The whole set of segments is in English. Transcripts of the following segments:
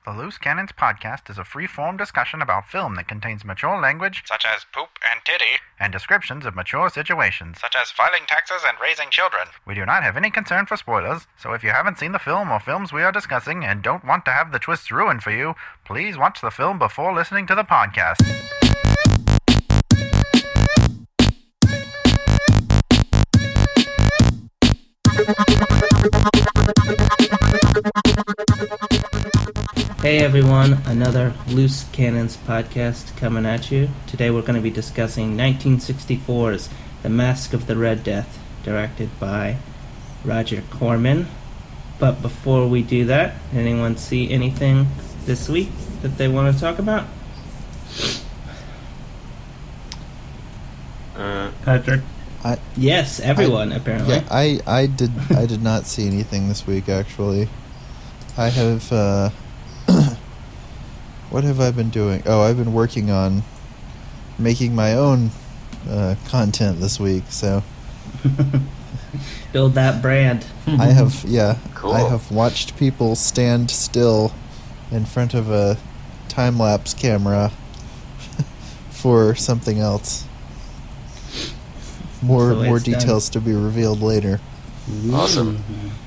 The Loose Cannons podcast is a free-form discussion about film that contains mature language, such as poop and titty, and descriptions of mature situations, such as filing taxes and raising children. We do not have any concern for spoilers, so if you haven't seen the film or films we are discussing and don't want to have the twists ruined for you, please watch the film before listening to the podcast. Hey everyone, another Loose Cannons podcast coming at you. Today we're going to be discussing 1964's The Mask of the Red Death, directed by Roger Corman. But before we do that, anyone see anything this week that they want to talk about? Patrick? Yes, everyone apparently. Yeah, I did not see anything this week actually. I have what have I been doing? Oh, I've been working on making my own content this week, so build that brand. I have Cool. I have watched people stand still in front of a time-lapse camera for something else. More details to be revealed later. Awesome.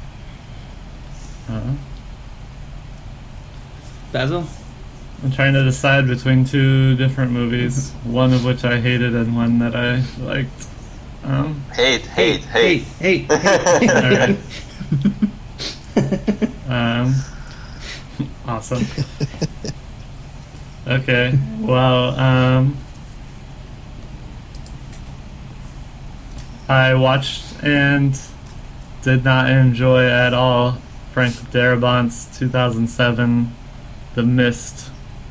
Basil? I'm trying to decide between two different movies, one of which I hated and one that I liked. Hate. Hey. Alright. Awesome. Okay, well, I watched and did not enjoy at all Frank Darabont's 2007 The Mist.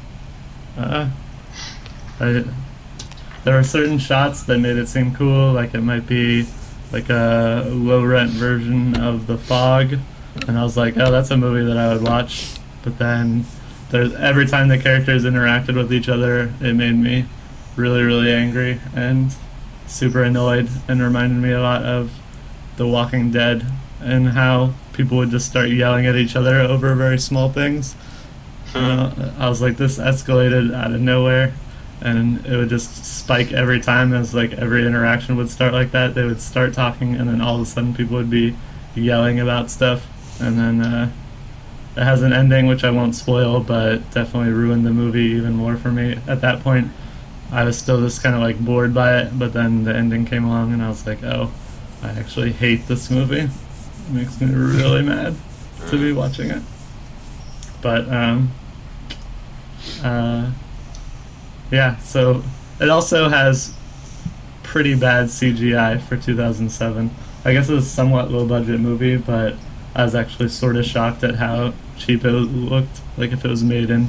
There were certain shots that made it seem cool, like it might be like a low-rent version of The Fog, and I was like, oh, that's a movie that I would watch. But then every time the characters interacted with each other, it made me really, really angry and super annoyed, and reminded me a lot of The Walking Dead and how people would just start yelling at each other over very small things. I was like, this escalated out of nowhere, and it would just spike every time. As like every interaction would start like that, they would start talking, and then all of a sudden people would be yelling about stuff, and then it has an ending which I won't spoil, but definitely ruined the movie even more for me. At that point, I was still just kind of like bored by it, but then the ending came along, and I was like, oh, I actually hate this movie. It makes me really mad to be watching it. But yeah, so it also has pretty bad CGI for 2007. I guess it was a somewhat low-budget movie, but I was actually sort of shocked at how cheap it looked. Like, if it was made in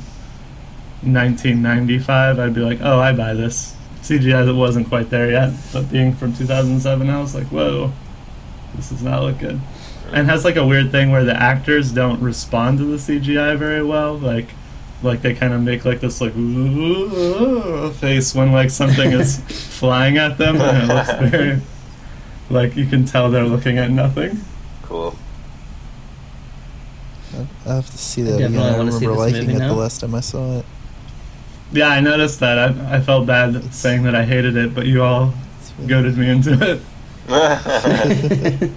1995, I'd be like, oh, I buy this. CGI that wasn't quite there yet, but being from 2007, I was like, whoa, this does not look good. And it has like a weird thing where the actors don't respond to the CGI very well. Like they kind of make like this like face when like something is flying at them, and it looks very like you can tell they're looking at nothing. Cool. I have to see that I again. definitely I wanna see remember this liking movie it now. the last time I saw it. Yeah, I noticed that. I felt bad saying that I hated it, but you all goaded me into it.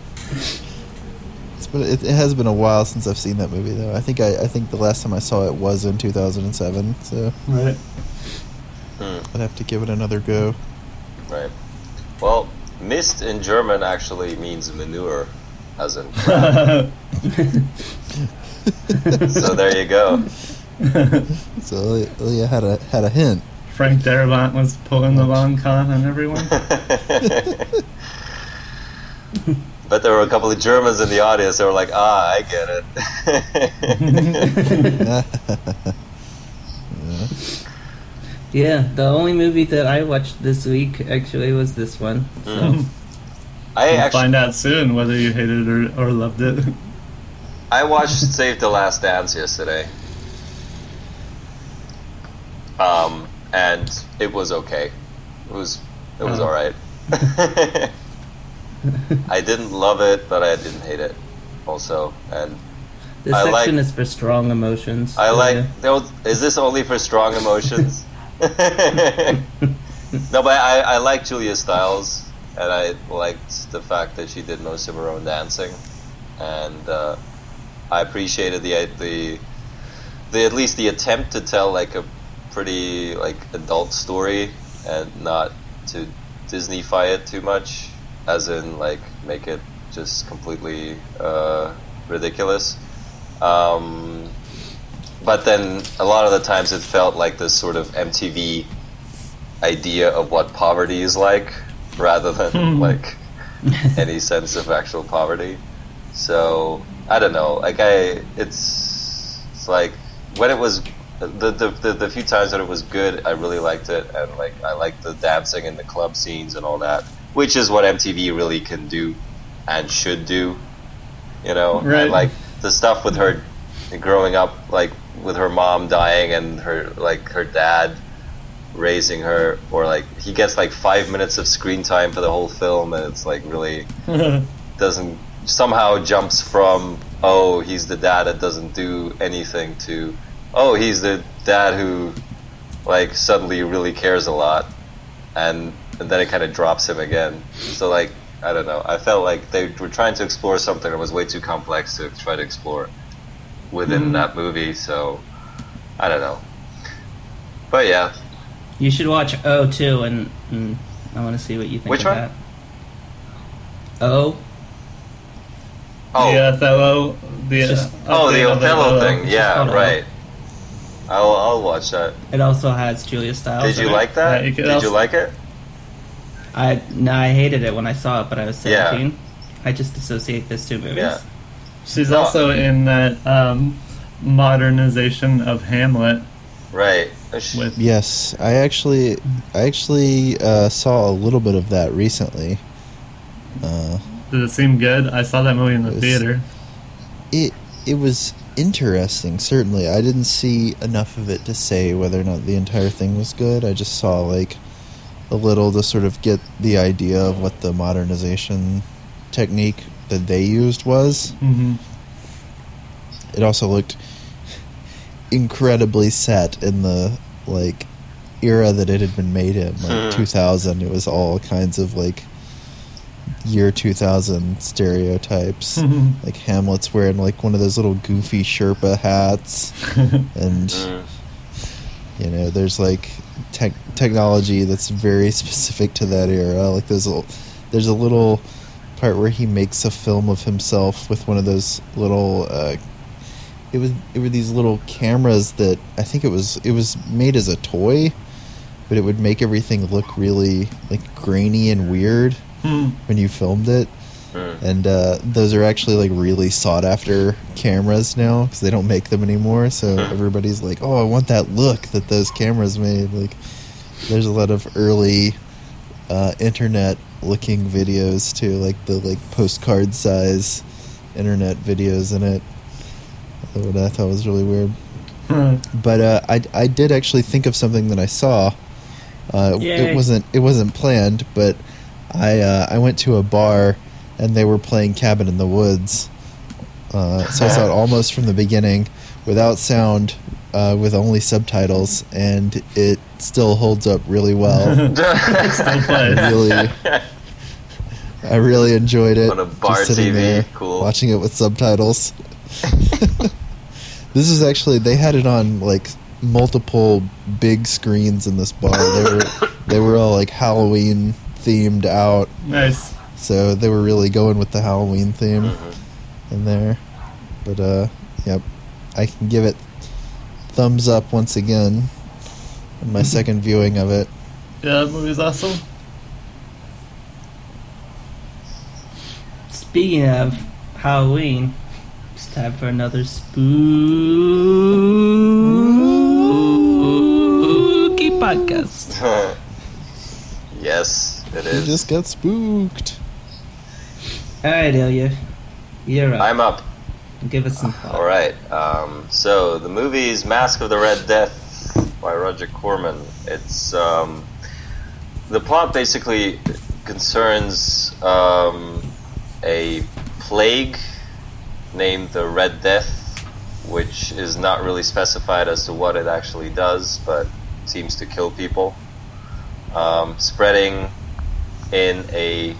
But it has been a while since I've seen that movie, though. I think the last time I saw it was in 2007, so Right. I'd have to give it another go. Right. Well, Mist in German actually means manure, as in crap. So there you go. So Ilya had a hint. Frank Darabont was pulling the long con on everyone. But there were a couple of Germans in the audience that were like, I get it. Yeah, the only movie that I watched this week actually was this one. So. We'll find out soon whether you hated it or loved it. I watched Save the Last Dance yesterday. And it was okay. It was alright. I didn't love it, but I didn't hate it also. And This I section like- is for strong emotions. I like. Ilya. Is this only for strong emotions? No, but I like Julia Stiles, and I liked the fact that she did most of her own dancing, and I appreciated the at least the attempt to tell like a pretty like adult story and not to Disney-fy it too much, as in like make it just completely ridiculous. But then a lot of the times it felt like this sort of MTV idea of what poverty is like, rather than like any sense of actual poverty. So I don't know. Like it's like when it was the few times that it was good, I really liked it, and like I liked the dancing and the club scenes and all that, which is what MTV really can do and should do. You know, Right. and like the stuff with her growing up, like with her mom dying and her dad raising her, or like he gets like 5 minutes of screen time for the whole film, and it's like really doesn't somehow jumps from oh he's the dad that doesn't do anything to oh he's the dad who like suddenly really cares a lot, and then it kind of drops him again. So like I don't know, I felt like they were trying to explore something that was way too complex to try to explore within that movie, so I don't know. But yeah, You should watch O too, and I want to see what you think Which of one? that. O. oh The Othello. The Just- the update of Othello thing, It's yeah, called O. right. I'll watch that. It also has Julia Stiles. Did you in it. like that? Yeah, you could Did you also- like it? I hated it when I saw it, but I was Yeah. 17. I just associate those two movies. Yeah. She's No. also in that modernization of Hamlet Right. with Yes, I actually saw a little bit of that recently. Did it seem good? I saw that movie in the It's- theater. It was interesting, certainly. I didn't see enough of it to say whether or not the entire thing was good. I just saw like a little to sort of get the idea of what the modernization technique that they used was. Mm-hmm. It also looked incredibly set in the like era that it had been made in, like 2000. It was all kinds of like year 2000 stereotypes. Like Hamlet's wearing like one of those little goofy Sherpa hats, and you know, there's like technology that's very specific to that era. Like there's a little part where he makes a film of himself with one of those little it were these little cameras that I think it was made as a toy, but it would make everything look really like grainy and weird when you filmed it. And those are actually like really sought after cameras now because they don't make them anymore. So everybody's like, "Oh, I want that look that those cameras made." Like, there's a lot of early internet looking videos too, like the like postcard size internet videos in it. What I thought was really weird. But I did actually think of something that I saw. Yay. It wasn't planned, but I went to a bar and they were playing Cabin in the Woods. So I saw it almost from the beginning, without sound, with only subtitles, and it still holds up really well. Still plays. I really enjoyed it. On a bar just sitting TV, there, cool. watching it with subtitles. This is actually, they had it on like multiple big screens in this bar. They were all like Halloween themed out, Nice. so they were really going with the Halloween theme in there. But yep, I can give it thumbs up once again on my second viewing of it. Yeah, that movie's awesome. Speaking of Halloween, it's time for another spooky podcast. Yes, it You is. just got spooked. Alright, Ilya. You're up. I'm up. Give us some thought. All right. So the movie's Mask of the Red Death by Roger Corman. It's the plot basically concerns a plague named the Red Death which is not really specified as to what it actually does, but seems to kill people. Spreading in a,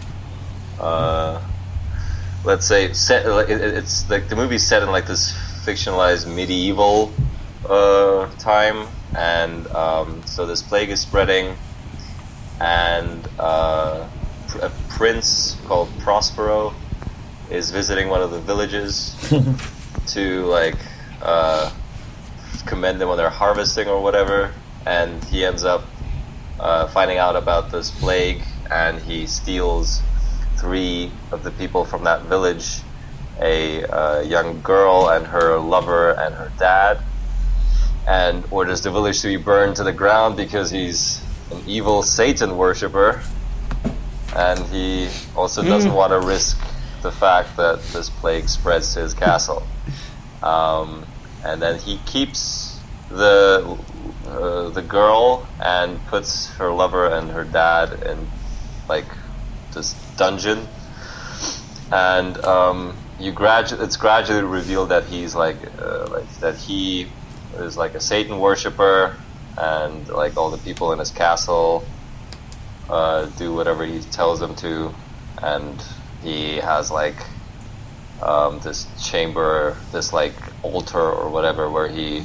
let's say, it's like the movie's set in like this fictionalized medieval time, and so this plague is spreading, and a prince called Prospero is visiting one of the villages to like commend them on their harvesting or whatever, and he ends up finding out about this plague, and he steals 3 of the people from that village, a young girl and her lover and her dad, and orders the village to be burned to the ground because he's an evil Satan worshipper, and he also doesn't want to risk the fact that this plague spreads to his castle. And then he keeps the girl and puts her lover and her dad in like this dungeon, and it's gradually revealed that he's like that he is like a Satan worshipper, and like all the people in his castle do whatever he tells them to, and he has like this chamber, this like altar or whatever, where he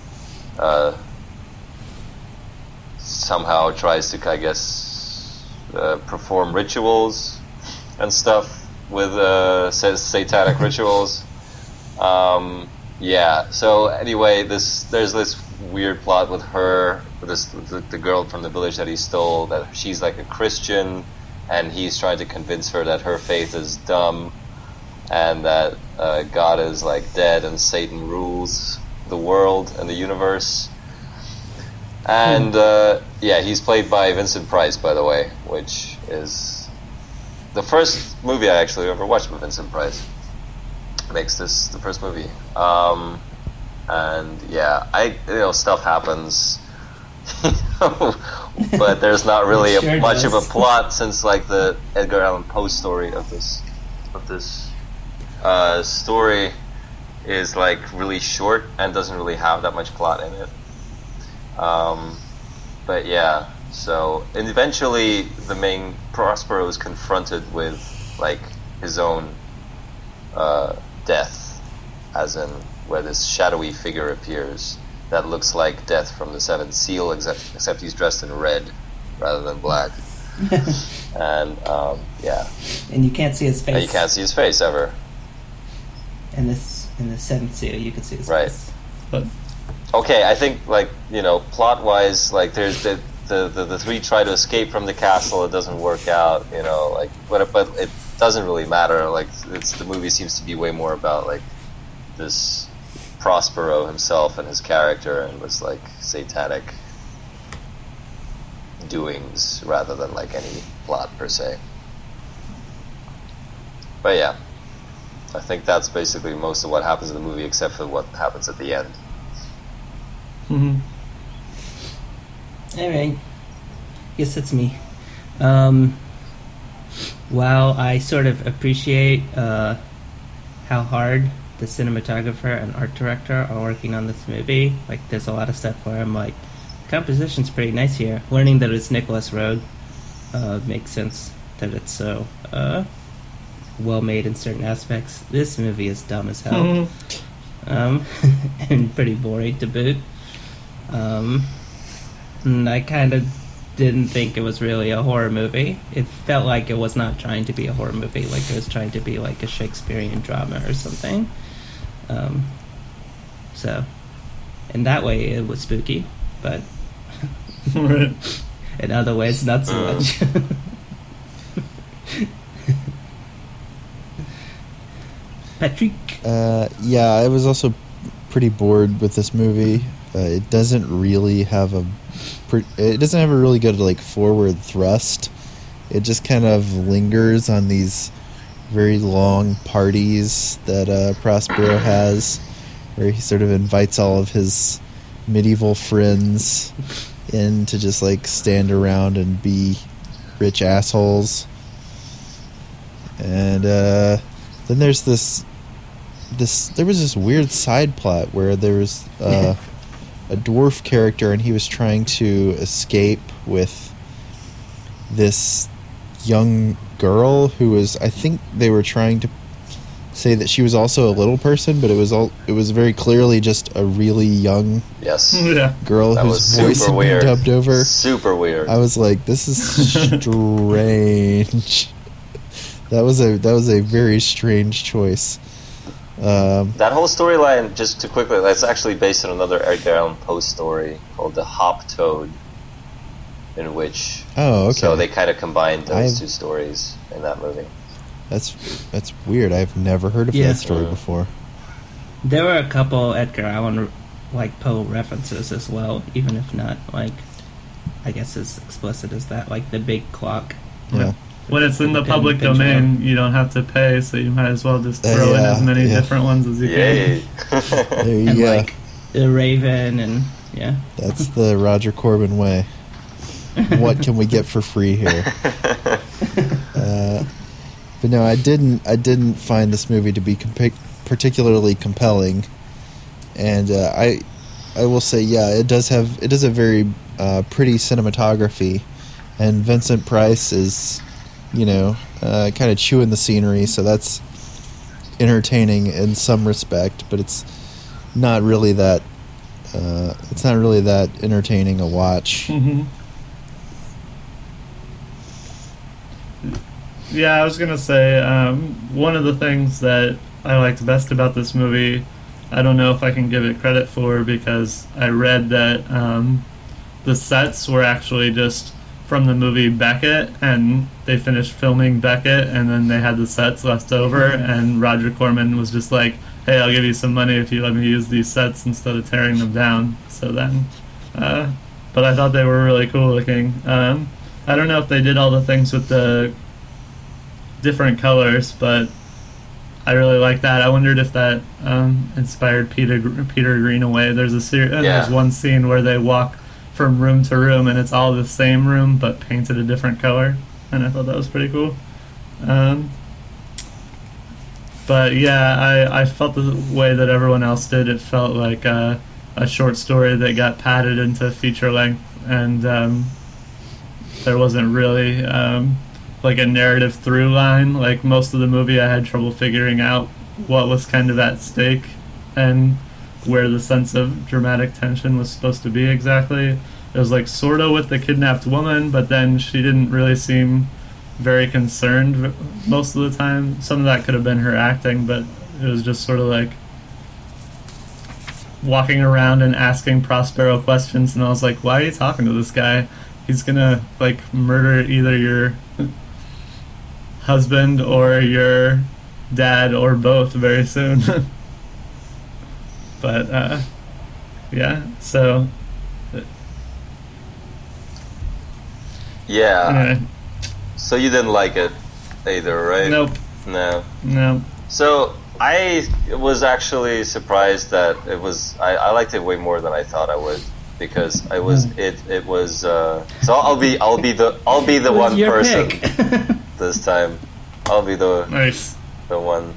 somehow tries to, I guess, perform rituals and stuff with satanic rituals. Yeah. So anyway, there's this weird plot with her, the girl from the village that he stole, that she's like a Christian, and he's trying to convince her that her faith is dumb, and that God is like dead and Satan rules the world and the universe. And yeah, he's played by Vincent Price, by the way, which is the first movie I actually ever watched with Vincent Price. Makes this the first movie. And yeah, stuff happens, but there's not really much of a plot, since like the Edgar Allan Poe story of this story is like really short and doesn't really have that much plot in it. But yeah, so, and eventually the main Prospero is confronted with like his own death, as in where this shadowy figure appears that looks like Death from the Seventh Seal, except he's dressed in red rather than black. And yeah, and you can't see his face. And you can't see his face ever. In the Seventh Seal, you can see his face. But okay, I think like, plot wise, like there's the 3 try to escape from the castle. It doesn't work out, like but it doesn't really matter. Like the movie seems to be way more about like this Prospero himself and his character and his like satanic doings rather than like any plot per se. But yeah, I think that's basically most of what happens in the movie, except for what happens at the end. Mm-hmm. Alright, guess that's me. While I sort of appreciate how hard the cinematographer and art director are working on this movie, like there's a lot of stuff where I'm like, composition's pretty nice here. Learning that it's Nicholas Roeg makes sense that it's so well made in certain aspects. This movie is dumb as hell. And pretty boring to boot. And I kind of didn't think it was really a horror movie. It felt like it was not trying to be a horror movie, like it was trying to be like a Shakespearean drama or something. So in that way it was spooky, but in other ways not so much. Patrick? Yeah, I was also pretty bored with this movie. It doesn't really have a really good like forward thrust. It just kind of lingers on these very long parties that Prospero has, where he sort of invites all of his medieval friends in to just like stand around and be rich assholes. And then there's this there was this weird side plot where there was a dwarf character, and he was trying to escape with this young girl who was, I think they were trying to say that she was also a little person, but it was very clearly just a really young Yes. Yeah. girl That whose was voice super had been weird. dubbed over. Super weird. I was like, this is strange. That was a very strange choice. That whole storyline, just to quickly, that's actually based on another Edgar Allan Poe story called The Hop Toad, in which so they kind of combined those two stories in that movie. That's weird. I've never heard of that story before. There were a couple Edgar Allan Poe references as well, even if not I guess as explicit as that, like the big clock. Yeah. When it's in the public domain, you don't have to pay, so you might as well just throw in as many different ones as you Yay. can. There you And go. the Raven and That's the Roger Corman way. What can we get for free here? But no, I didn't find this movie to be particularly compelling, and I will say, it does a very pretty cinematography, and Vincent Price is, kind of chewing the scenery, so that's entertaining in some respect, but it's not really that entertaining a watch. Mm-hmm. Yeah, I was going to say, one of the things that I liked best about this movie, I don't know if I can give it credit for, because I read that the sets were actually just from the movie Beckett, and they finished filming Beckett, and then they had the sets left over, and Roger Corman was just like, hey, I'll give you some money if you let me use these sets instead of tearing them down. So then, but I thought they were really cool looking. I don't know if they did all the things with the different colors, but I really like that. I wondered if that inspired Peter Greenaway. There's one scene where they walk from room to room, and it's all the same room but painted a different color, and I thought that was pretty cool. But yeah, I felt the way that everyone else did. It felt like a short story that got padded into feature length, and there wasn't really like a narrative through line. Like most of the movie, I had trouble figuring out what was kind of at stake and where the sense of dramatic tension was supposed to be exactly. It was like sort of with the kidnapped woman, but then she didn't really seem very concerned most of the time. Some of that could have been her acting, but it was just sort of like walking around and asking Prospero questions, and I was like, why are you talking to this guy? He's gonna like murder either your husband or your dad or both very soon. But yeah, so anyway. So you didn't like it either, right? Nope. No. So I was actually surprised that it was. I liked it way more than I thought I would, because I was it was. So I'll be the one person this time. I'll be the one.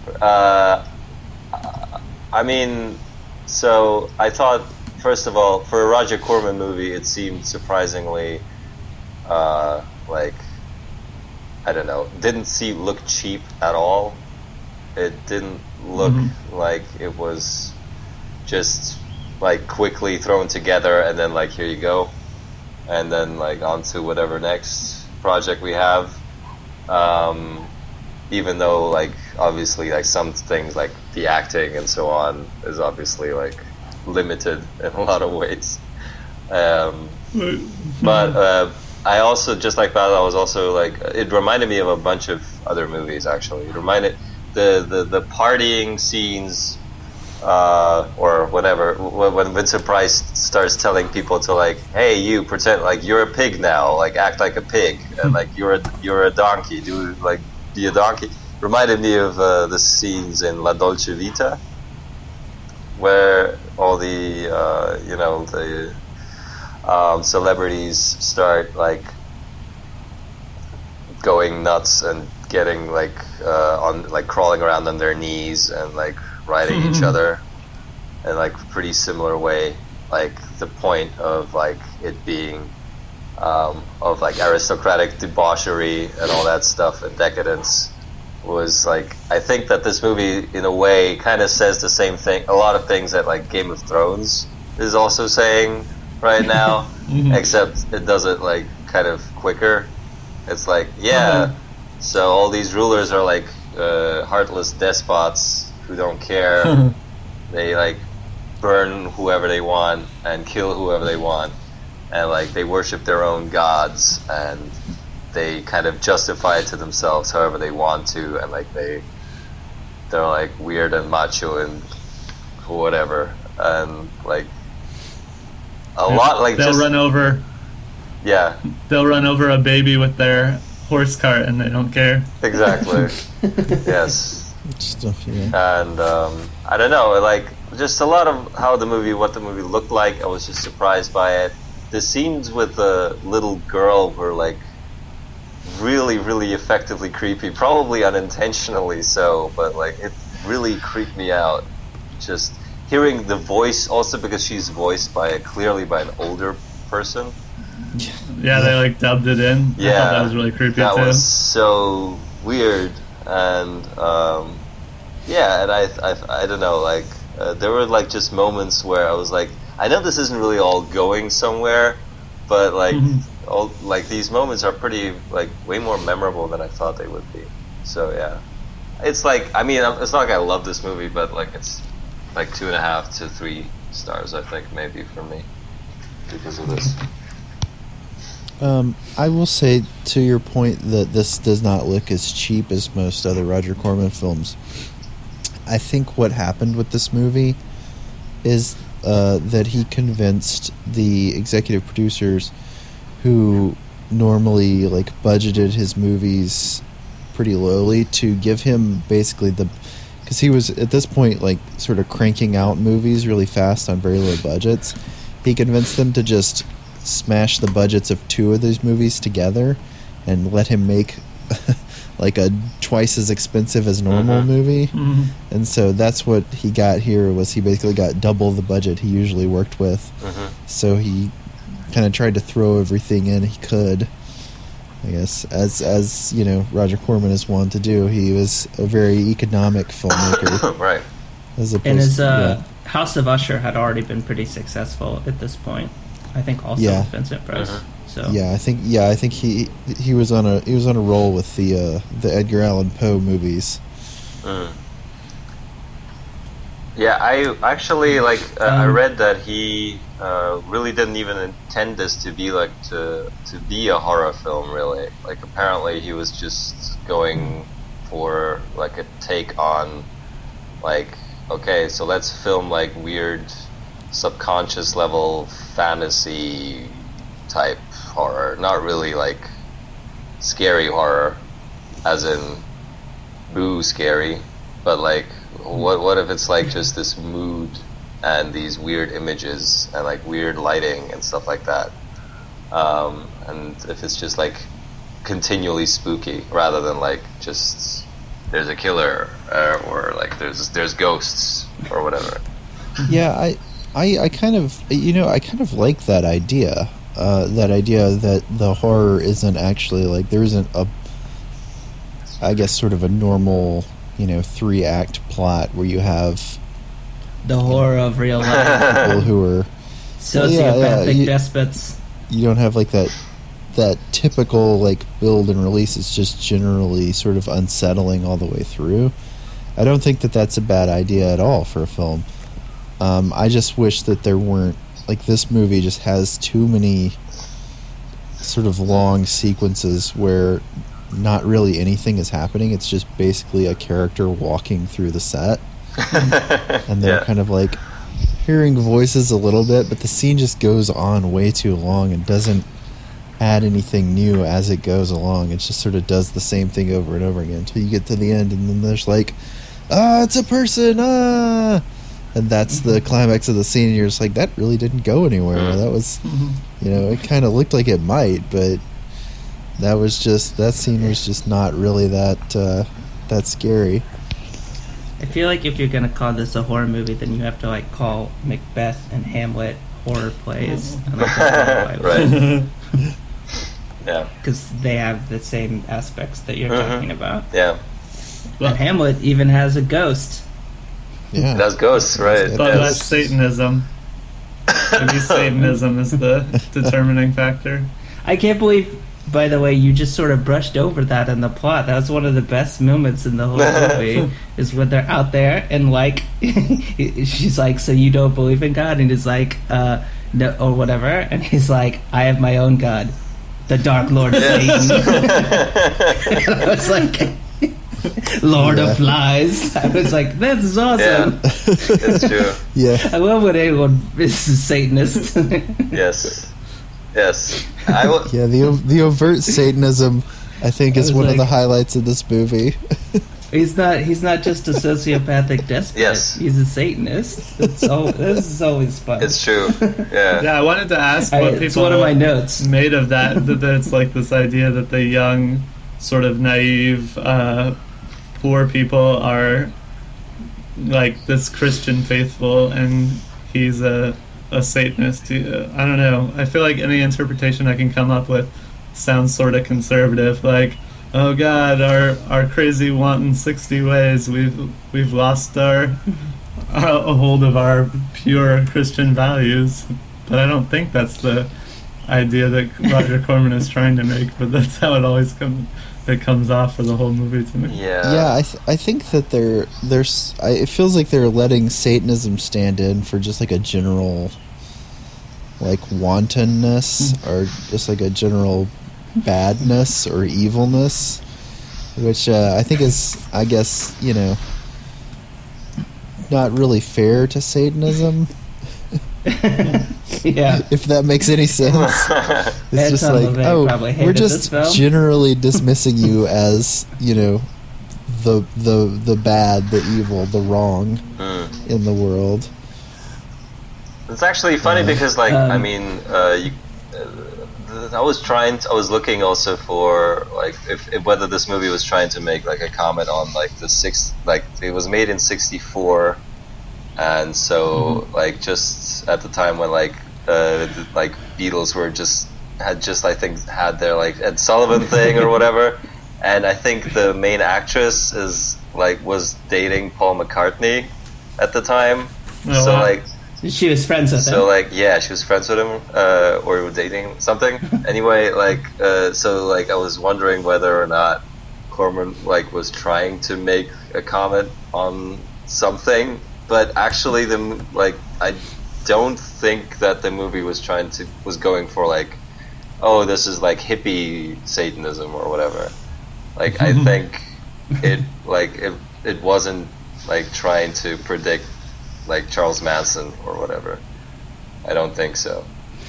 I mean, so I thought, first of all, for a Roger Corman movie, it seemed surprisingly like, I don't know, didn't look cheap at all. It didn't look like it was just like quickly thrown together and then like, here you go, and then like on to whatever next project we have. Even though like obviously like some things like the acting and so on is obviously like limited in a lot of ways. But I also, just like that, I was also like, it reminded me of a bunch of other movies actually. It reminded the partying scenes or whatever, when Vincent Price starts telling people to like, hey, you pretend like you're a pig now, like act like a pig, and like you're a donkey, be a donkey. Reminded me of the scenes in La Dolce Vita, where all the celebrities start like going nuts and getting like on like crawling around on their knees and like riding each other in like a pretty similar way. Like the point of like it being of like aristocratic debauchery and all that stuff and decadence was like, I think that this movie in a way kind of says the same thing, a lot of things that like Game of Thrones is also saying right now, except it does it like kind of quicker. It's like, so all these rulers are like heartless despots who don't care. They like burn whoever they want and kill whoever they want, and like they worship their own gods, and they kind of justify it to themselves however they want to, and like they're like weird and macho and whatever, and like a lot like they'll run over a baby with their horse cart and they don't care. Exactly. Yes. Stuff, yeah. And I don't know, like just a lot of what the movie looked like. I was just surprised by it. The scenes with the little girl were like really, really effectively creepy, probably unintentionally so, but like it really creeped me out. Just hearing the voice, also because she's voiced clearly by an older person. Yeah, they like dubbed it in. Yeah, I thought that was really creepy too. That was so weird, and and I don't know, like there were like just moments where I was like, I know this isn't really all going somewhere, but like all like these moments are pretty like way more memorable than I thought they would be. So yeah, it's like, I mean, it's not like I love this movie, but like it's like 2.5 to 3 stars, I think, maybe for me because of this. I will say, to your point, that this does not look as cheap as most other Roger Corman films. I think what happened with this movie is that he convinced the executive producers, who normally like budgeted his movies pretty lowly, to give him basically because he was at this point like sort of cranking out movies really fast on very low budgets. He convinced them to just smash the budgets of 2 of those movies together and let him make like a twice as expensive as normal movie. And so that's what he got here, was he basically got double the budget he usually worked with. So he kind of tried to throw everything in he could, I guess, as you know, Roger Corman is wont to do. He was a very economic filmmaker. Right. And his House of Usher had already been pretty successful at this point. I think also with Vincent Price. So I think he was on a roll with the Edgar Allan Poe movies. Yeah, I actually like I read that he really didn't even intend this to be like to be a horror film, really. Like apparently he was just going for like a take on like, okay, so let's film like weird subconscious level fantasy type horror, not really like scary horror as in boo scary, but like what if it's like just this mood and these weird images and like weird lighting and stuff like that, and if it's just like continually spooky rather than like just there's a killer or like there's ghosts or whatever. Yeah, I kind of, you know, I kind of like that idea. That idea that the horror isn't actually like, there isn't a, I guess, sort of a normal, you know, 3-act plot where you have the horror of real life. People who are sociopathic despots. You don't have like that typical like build and release. It's just generally sort of unsettling all the way through. I don't think that that's a bad idea at all for a film. I just wish that there weren't, like, this movie just has too many sort of long sequences where not really anything is happening. It's just basically a character walking through the set. And they're kind of like hearing voices a little bit, but the scene just goes on way too long and doesn't add anything new as it goes along. It just sort of does the same thing over and over again until you get to the end, and then there's like, it's a person, and that's the climax of the scene, and you're just like, that really didn't go anywhere. That was, you know, it kind of looked like it might, but that scene was just not really that scary. I feel like if you're gonna call this a horror movie, then you have to like call Macbeth and Hamlet horror plays. Right. Yeah. Because they have the same aspects that you're talking about. Yeah. And Hamlet even has a ghost. Yeah. That's ghosts, right? But Yes. that's Satanism. Maybe Satanism is the determining factor. I can't believe, by the way, you just sort of brushed over that in the plot. That was one of the best moments in the whole movie, is when they're out there and, like, she's like, so you don't believe in God? And he's like, no, or whatever. And he's like, I have my own God, the Dark Lord Satan. And I was like, Lord of Lies. I was like, this is awesome. Yeah. It's true. Yeah. I love when anyone is a Satanist. Yes. Yes. I will. Yeah, the overt Satanism, I think, is I was one of the like- highlights of this movie. He's not just a sociopathic despot. Yes. He's a Satanist. This is always fun. It's true. Yeah. Yeah, I wanted to ask what It's people one of my notes. made of that. That it's like this idea that the young, sort of naive, poor people are like this Christian faithful, and he's a Satanist. I don't know. I feel like any interpretation I can come up with sounds sort of conservative. Like, oh God, our crazy wanton 60 ways. We've lost our a hold of our pure Christian values. But I don't think that's the idea that Roger Corman is trying to make. But that's how it always comes off for the whole movie to me. Yeah. Yeah, I think that it feels like they're letting Satanism stand in for just like a general, like, wantonness, or just like a general badness or evilness, which I think is, I guess, not really fair to Satanism. Yeah. If that makes any sense. It's And just some like, of it oh, probably we're hated this just film. generally dismissing you as, the bad, the evil, the wrong in the world. It's actually funny because, like, I mean, I was looking also for, like, if whether this movie was trying to make, like, a comment on, like, it was made in '64, and so, like, just at the time when, like, like, Beatles had their, like, Ed Sullivan thing or whatever, and I think the main actress was dating Paul McCartney at the time, Oh, so, wow. like, She was friends with him. so, like, yeah, she was friends with him, or were dating something. Anyway, like, so, like, I was wondering whether or not Corman, like, was trying to make a comment on something, but actually, I don't think that the movie was going for, like, oh, this is, like, hippie Satanism or whatever. Like, I think it wasn't, like, trying to predict, like, Charles Manson or whatever. I don't think so.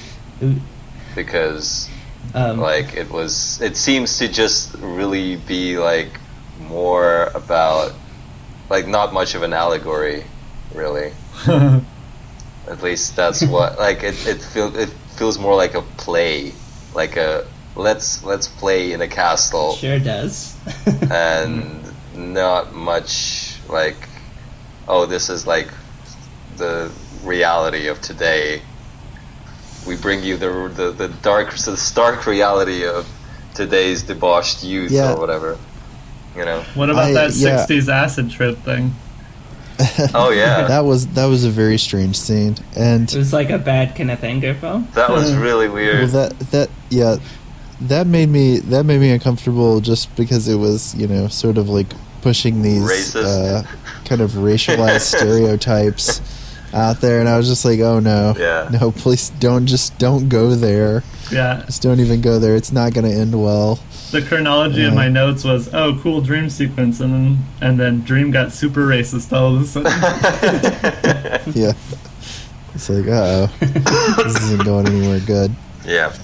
Because, like, it seems to just really be, like, more about, like, not much of an allegory, really. At least that's what, like, it feels more like a play, like a let's play in a castle, Sure does. and not much like, oh, this is like the reality of today. We bring you the stark reality of today's debauched youth, Yeah. or whatever, What about that yeah. 60s acid trip thing? Oh yeah, That was a very strange scene, and It was like a bad Kenneth Anger film. that was really weird. well, that made me uncomfortable, just because it was, sort of like pushing these Racist. kind of racialized stereotypes out there, and I was just like, oh no, Yeah. no, please don't go there. Yeah, Just don't even go there. It's not going to end well. the chronology in my notes was, oh, cool dream sequence, and then Dream got super racist all of a sudden. Yeah, it's like, this isn't going anywhere good. Yeah.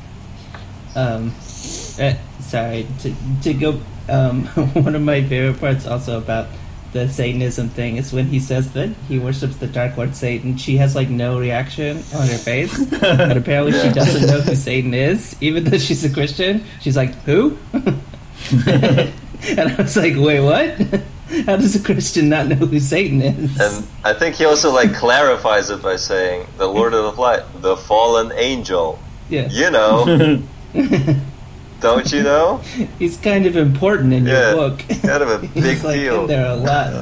Sorry to go. One of my favorite parts also about the Satanism thing is when he says that he worships the Dark Lord Satan. She has like no reaction on her face, and apparently she doesn't know who Satan is, even though she's a Christian. She's like, who? And I was like, wait, what? How does a Christian not know who Satan is? And I think he also like clarifies it by saying the Lord of the Light, the fallen angel. Yeah. You know, don't you know? He's kind of important in Yeah, your book. kind of a big He's like deal. in there a lot.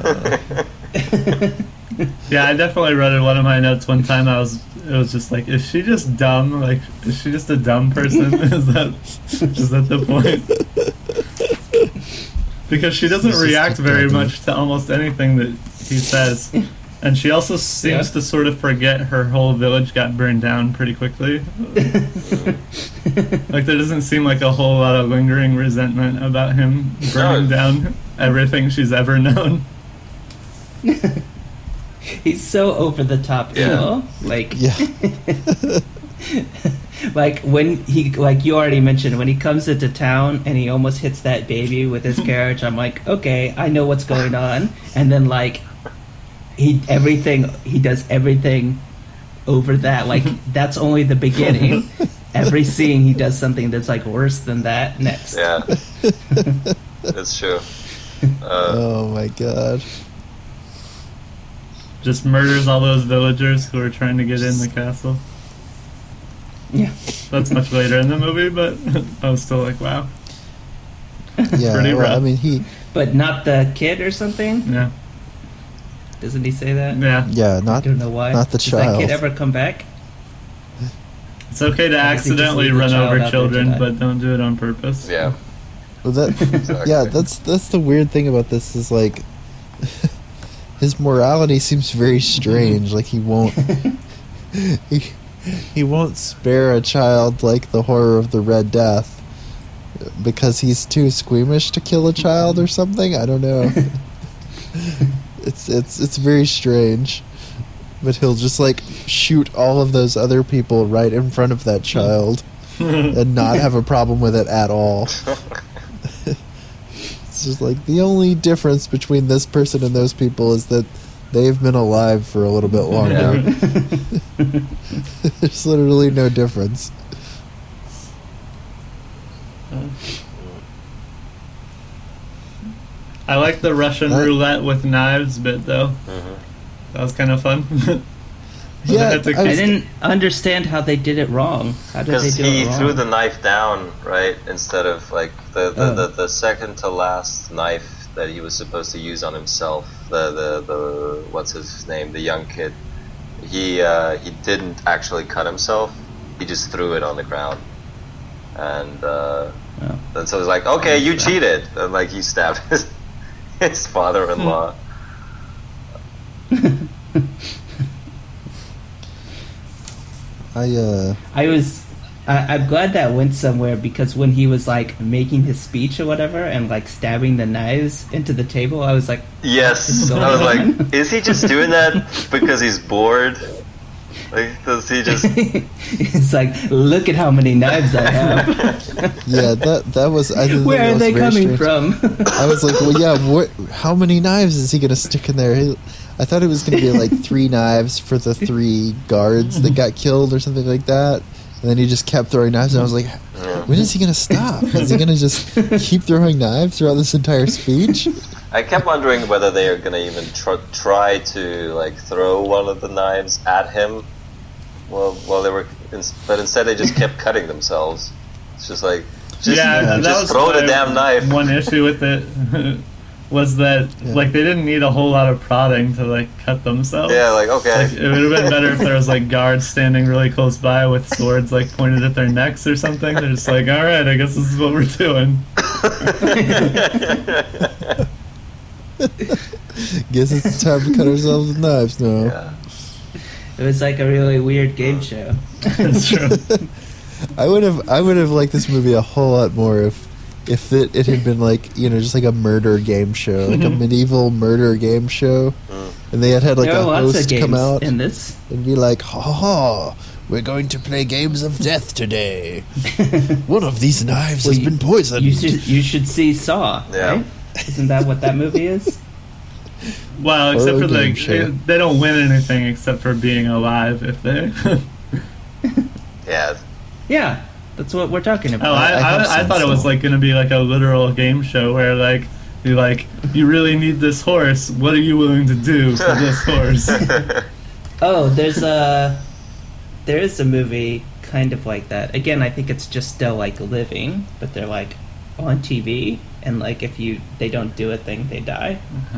Yeah, I definitely read in one of my notes one time. It was just like, is she just dumb? Like, is she just a dumb person? is that the point? Because she doesn't She's just react a very dummy. much to almost anything that he says, and she also seems Yeah. to sort of forget her whole village got burned down pretty quickly. Like, there doesn't seem like a whole lot of lingering resentment about him burning No. down everything she's ever known. He's so over the top Yeah. evil. Like, Yeah. like when he, like you already mentioned, when he comes into town and he almost hits that baby with his carriage, I'm like, okay, I know what's going on. And then like he does everything over that. Like that's only the beginning. Every scene he does something that's like worse than that next. Yeah, that's true. Oh my god. Just murders all those villagers who are trying to get in the castle. Yeah. That's much later in the movie, but I was still like, wow. Yeah, Pretty well, I rough. mean, he, But not the kid or something? Yeah. Doesn't he say that? Yeah. yeah, I not don't know why. not the Does that child. kid ever come back? It's okay to I guess he just accidentally leave the run child over out there to children, die. but don't do it on purpose. Yeah, Well, that, exactly. yeah, that's the weird thing about this is like his morality seems very strange. Like he won't he won't spare a child like the horror of the Red Death because he's too squeamish to kill a child or something. I don't know. It's very strange. But he'll just like shoot all of those other people right in front of that child and not have a problem with it at all. It's just like the only difference between this person and those people is that they've been alive for a little bit longer. There's literally no difference. I like the Russian That- roulette with knives bit, though. That was kind of fun. They Yeah, had to I I was- didn't understand how they did it wrong. How did they because do he it wrong? threw the knife down right instead of like Oh. the second to last knife that he was supposed to use on himself. The what's his name? The young kid. He didn't actually cut himself. He just threw it on the ground, and and so it's like, okay, you cheated, and like he stabbed his father-in-law. I'm glad that went somewhere because when he was like making his speech or whatever and like stabbing the knives into the table, I was like, Yes, What's I was going like, is he just doing that because he's bored? Like, does he just? it's like, look at how many knives I have. Yeah, that was. I think Where that are was they very coming strange. from? I was like, well, yeah. How many knives is he gonna stick in there? I thought it was gonna be like 3 knives for the 3 guards that got killed or something like that. And then he just kept throwing knives, and I was like, when is he gonna stop? Is he gonna just keep throwing knives throughout this entire speech? I kept wondering whether they are gonna even try to like throw one of the knives at him. While they were, but instead they just kept cutting themselves. It's just like, just that was throw the my damn knife. One issue with it was that like they didn't need a whole lot of prodding to like cut themselves. Yeah, like okay. Like, it would have been better if there was like guards standing really close by with swords like pointed at their necks or something. They're just like, all right, I guess this is what we're doing. Guess it's time to cut ourselves with knives now. Yeah. It was like a really weird game show. It's true. I would have liked this movie a whole lot more if it had been like, you know, just like a murder game show, like a medieval murder game show, and they had like There a are lots of host games come out in this. and be like, ha ha, we're going to play games of death today. One of these knives Well, has been poisoned. You should see Saw, Yeah. right? Isn't that what that movie is? Well, except Horror for game the show. they don't win anything except for being alive if they. Yeah. Yeah, that's what we're talking Oh, about. I have I seen thought it was Saw. like going to be like a literal game show where like You really need this horse. What are you willing to do for this horse? Oh, there is a movie kind of like that. Again, I think it's just still like living, but they're like on TV, and like if they don't do a thing, they die.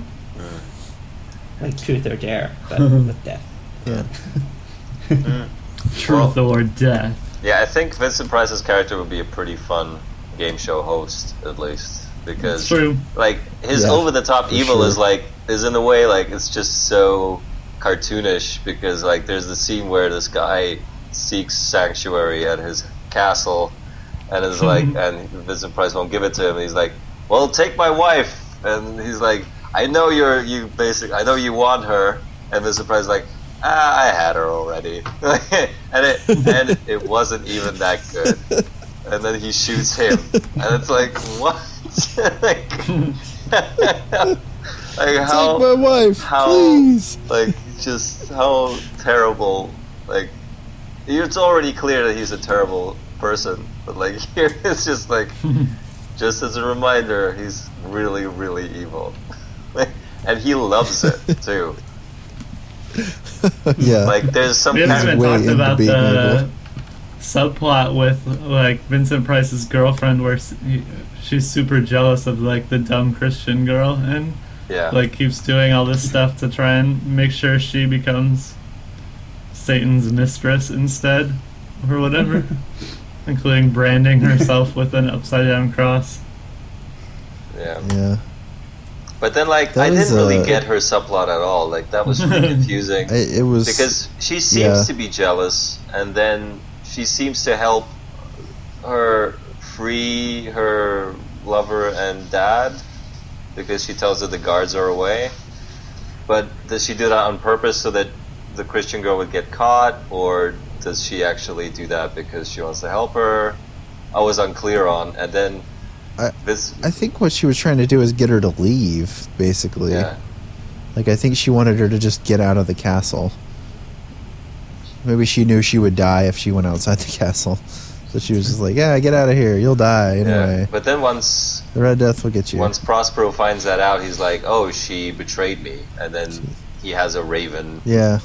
Like Truth or Dare, but with death. Yeah. Truth or death. Yeah, I think Vincent Price's character would be a pretty fun game show host, at least, because It's true. like his Yeah, over-the-top for evil sure. is in a way like it's just so cartoonish, because like there's the scene where this guy seeks sanctuary at his castle, and is like, and Vincent Price won't give it to him. And he's like, "Well, take my wife," and he's like, "I know I know you want her," and Vincent Price is like, "I had her already," and it wasn't even that good. And then he shoots him, and it's like, what? like how? Take my wife, how- please. Like, just how terrible. Like, it's already clear that he's a terrible person, but like here it's just like, just as a reminder, he's really, really evil, and he loves it too. Yeah. Like, there's some We haven't kind even way talked into about being the evil. subplot with like Vincent Price's girlfriend, where she's super jealous of like the dumb Christian girl, and yeah. like keeps doing all this stuff to try and make sure she becomes Satan's mistress instead, or whatever, including branding herself with an upside down cross. Yeah. Yeah. But then, like, That I was, didn't really get her subplot at all. Like, that was really confusing. It was Because she seems yeah. to be jealous, and then she seems to help her free her lover and dad, because she tells her the guards are away. But does she do that on purpose so that the Christian girl would get caught, or does she actually do that because she wants to help her? I was unclear on. And then I this, think what she was trying to do is get her to leave, basically. yeah, Like, I think she wanted her to just get out of the castle. Maybe she knew she would die if she went outside the castle. So she was just like, yeah, get out of here. You'll die anyway. yeah. But then once The Red Death will get you. Once Prospero finds that out, he's like, "Oh, she betrayed me," and then he has a raven Yeah.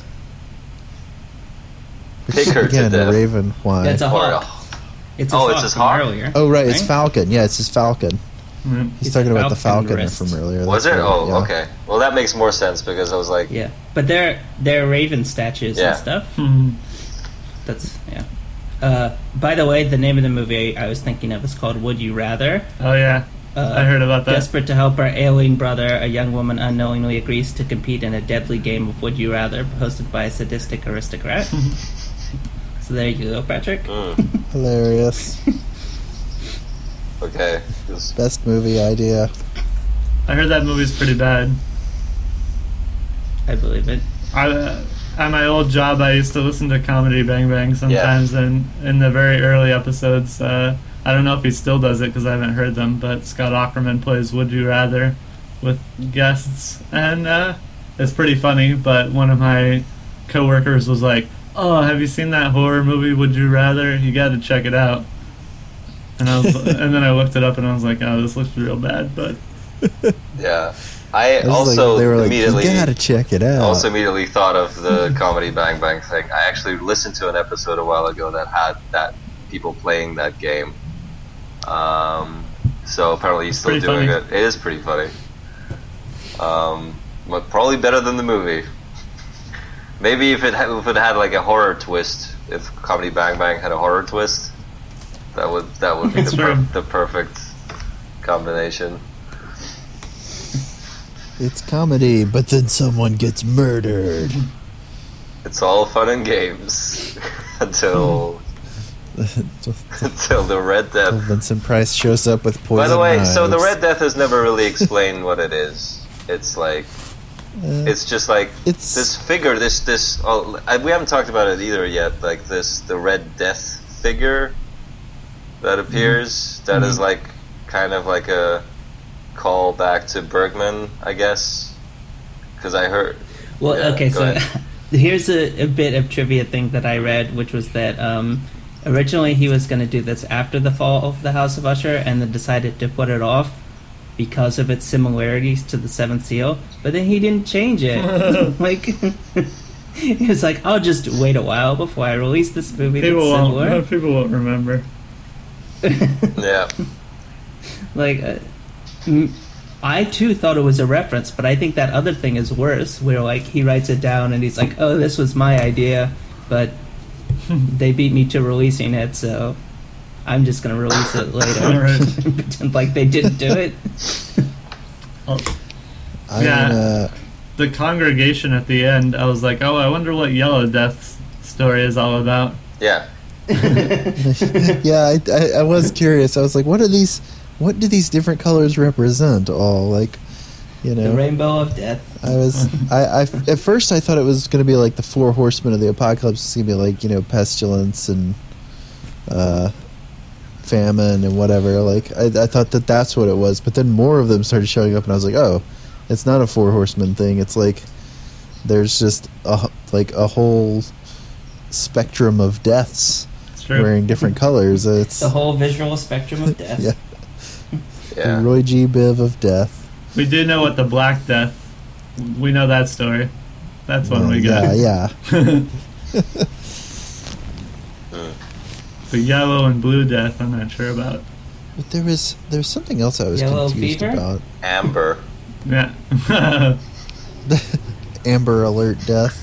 pick her Again, to the death. Raven. Why? That's a Or- hawk. It's a Oh, hawk it's his from hawk? earlier. Oh, right, it's right? Falcon. Yeah, it's his Falcon. Mm. He's It's talking a about the falcon Falcon wrist. from earlier. Was that's it? right, Oh, yeah. okay. Well, that makes more sense, because I was like, Yeah, but they're raven statues Yeah. and stuff. Mhm. That's yeah. By the way, the name of the movie I was thinking of is called Would You Rather. Oh yeah, I heard about that. Desperate to help her ailing brother, a young woman unknowingly agrees to compete in a deadly game of Would You Rather, hosted by a sadistic aristocrat. So there you go, Patrick. Hilarious. okay. Just- Best movie idea. I heard that movie's pretty bad. I believe it. At my old job, I used to listen to Comedy Bang Bang sometimes, and in the very early episodes, I don't know if he still does it because I haven't heard them, but Scott Aukerman plays Would You Rather with guests, and it's pretty funny, but one of my coworkers was like, "Oh, have you seen that horror movie, Would You Rather? You gotta check it out." And and then I looked it up and I was like, "Oh, this looks real bad," but yeah. I It was also like, they were like, immediately you gotta check it out. also immediately thought of the Comedy Bang Bang thing. I actually listened to an episode a while ago that had that people playing that game. So apparently he's still Pretty doing funny. it. It is pretty funny. But probably better than the movie. Maybe if it had like a horror twist, if Comedy Bang Bang had a horror twist, that would be That's true. the perfect combination. It's comedy, but then someone gets murdered. It's all fun and games until the Red Death. Vincent Price shows up with poison By the way, so the knives. Red Death has never really explained what it is. It's like it's just like It's- this figure. We haven't talked about it either yet. Like the Red Death figure that appears. That is like kind of like a call back to Bergman, I guess. Because I heard. Well, Yeah, okay, go so ahead. here's a bit of trivia thing that I read, which was that originally he was going to do this after the fall of the House of Usher, and then decided to put it off because of its similarities to the Seventh Seal, but then he didn't change it. Like, it's like, I'll just wait a while before I release this movie that's similar. People won't remember. Yeah. Like, I too thought it was a reference, but I think that other thing is worse, where like he writes it down and he's like, "Oh, this was my idea, but they beat me to releasing it, so I'm just gonna release it later." Alright. Pretend like they didn't do it. The congregation at the end, I was like, "Oh, I wonder what Yellow Death's story is all about." Yeah. Yeah, I was curious. I was like, what do these different colors represent? All like, you know, The rainbow of death. I at first I thought it was going to be like the four horsemen of the apocalypse. It's going to be like, you know, pestilence and famine and whatever. Like I thought that's what it was, but then more of them started showing up, and I was like, oh, it's not a four horsemen thing. It's like there's just a whole spectrum of deaths wearing different colors. It's the whole visual spectrum of death. Yeah. Yeah. The Roy G. Biv of death. We do know what the Black Death. We know that story. That's one we got. Yeah. The Yellow and Blue Death, I'm not sure about. But there's something else I was Yellow confused fever? about. Amber. Yeah. Amber Alert death.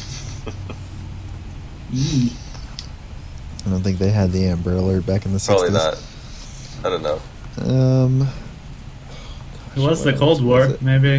Yee. I don't think they had the Amber Alert back in the 60s. Probably not. I don't know. It was the what Cold else War, was it? maybe.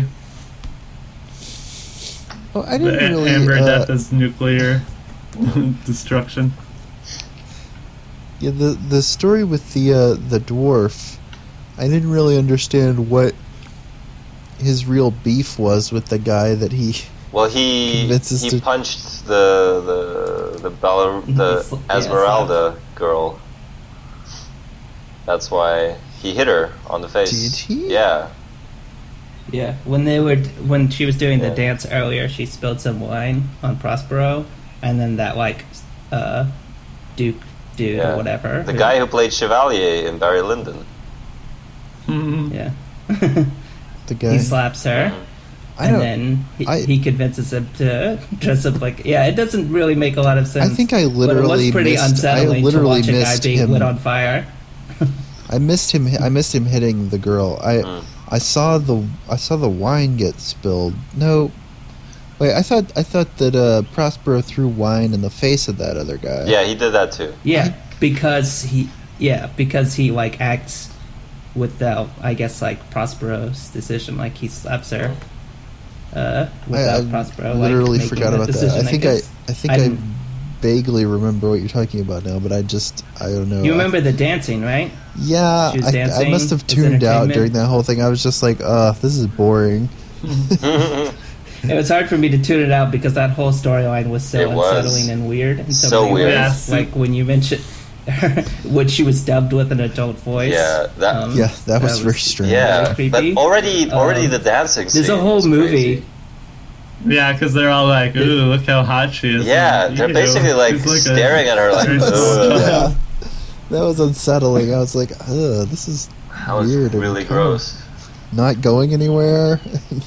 Oh, I didn't The really. Amber Death is nuclear destruction. Yeah, the story with the dwarf, I didn't really understand what his real beef was with the guy that he. Well, he Convinces to- punched the Esmeralda girl. That's why he hit her on the face. Did he? Yeah. Yeah, when she was doing the Yeah. dance earlier, she spilled some wine on Prospero, and then that Duke dude Yeah. or whatever. The guy who played Chevalier in Barry Lyndon. Yeah. The guy. He slaps her, I and don't. then I- he convinces him to dress up like. Yeah, it doesn't really make a lot of sense. I think I but it literally was pretty missed. I unsettling to literally watch a guy missed being him. lit on fire. I missed him. I missed him hitting the girl. I saw the wine get spilled. No, wait. I thought that Prospero threw wine in the face of that other guy. Yeah, he did that too. Yeah, because he like acts without, I guess, like Prospero's decision. Like he slaps her without I Prospero. literally like, making forgot about that. decision, I think guess. I vaguely remember what you're talking about now, but I don't know. You remember the dancing, right? Yeah, She was I dancing must have as tuned out entertainment? during that whole thing. I was just like, this is boring. It was hard for me to tune it out because that whole storyline was so It was. unsettling and weird. In So many weird. ways. Yes. Like when you mentioned what she was dubbed with an adult voice. Yeah, that- Yeah, that was very strange. Yeah, Very but creepy. already Um, the dancing scene There's a whole was movie. crazy. Yeah, because they're all like, ooh, look how hot she is. Yeah, And, they're ew, basically like she's a staring at her like, very ugh. small Yeah, child. that was unsettling. I was like, this is That was weird. and really kind of gross. Not going anywhere.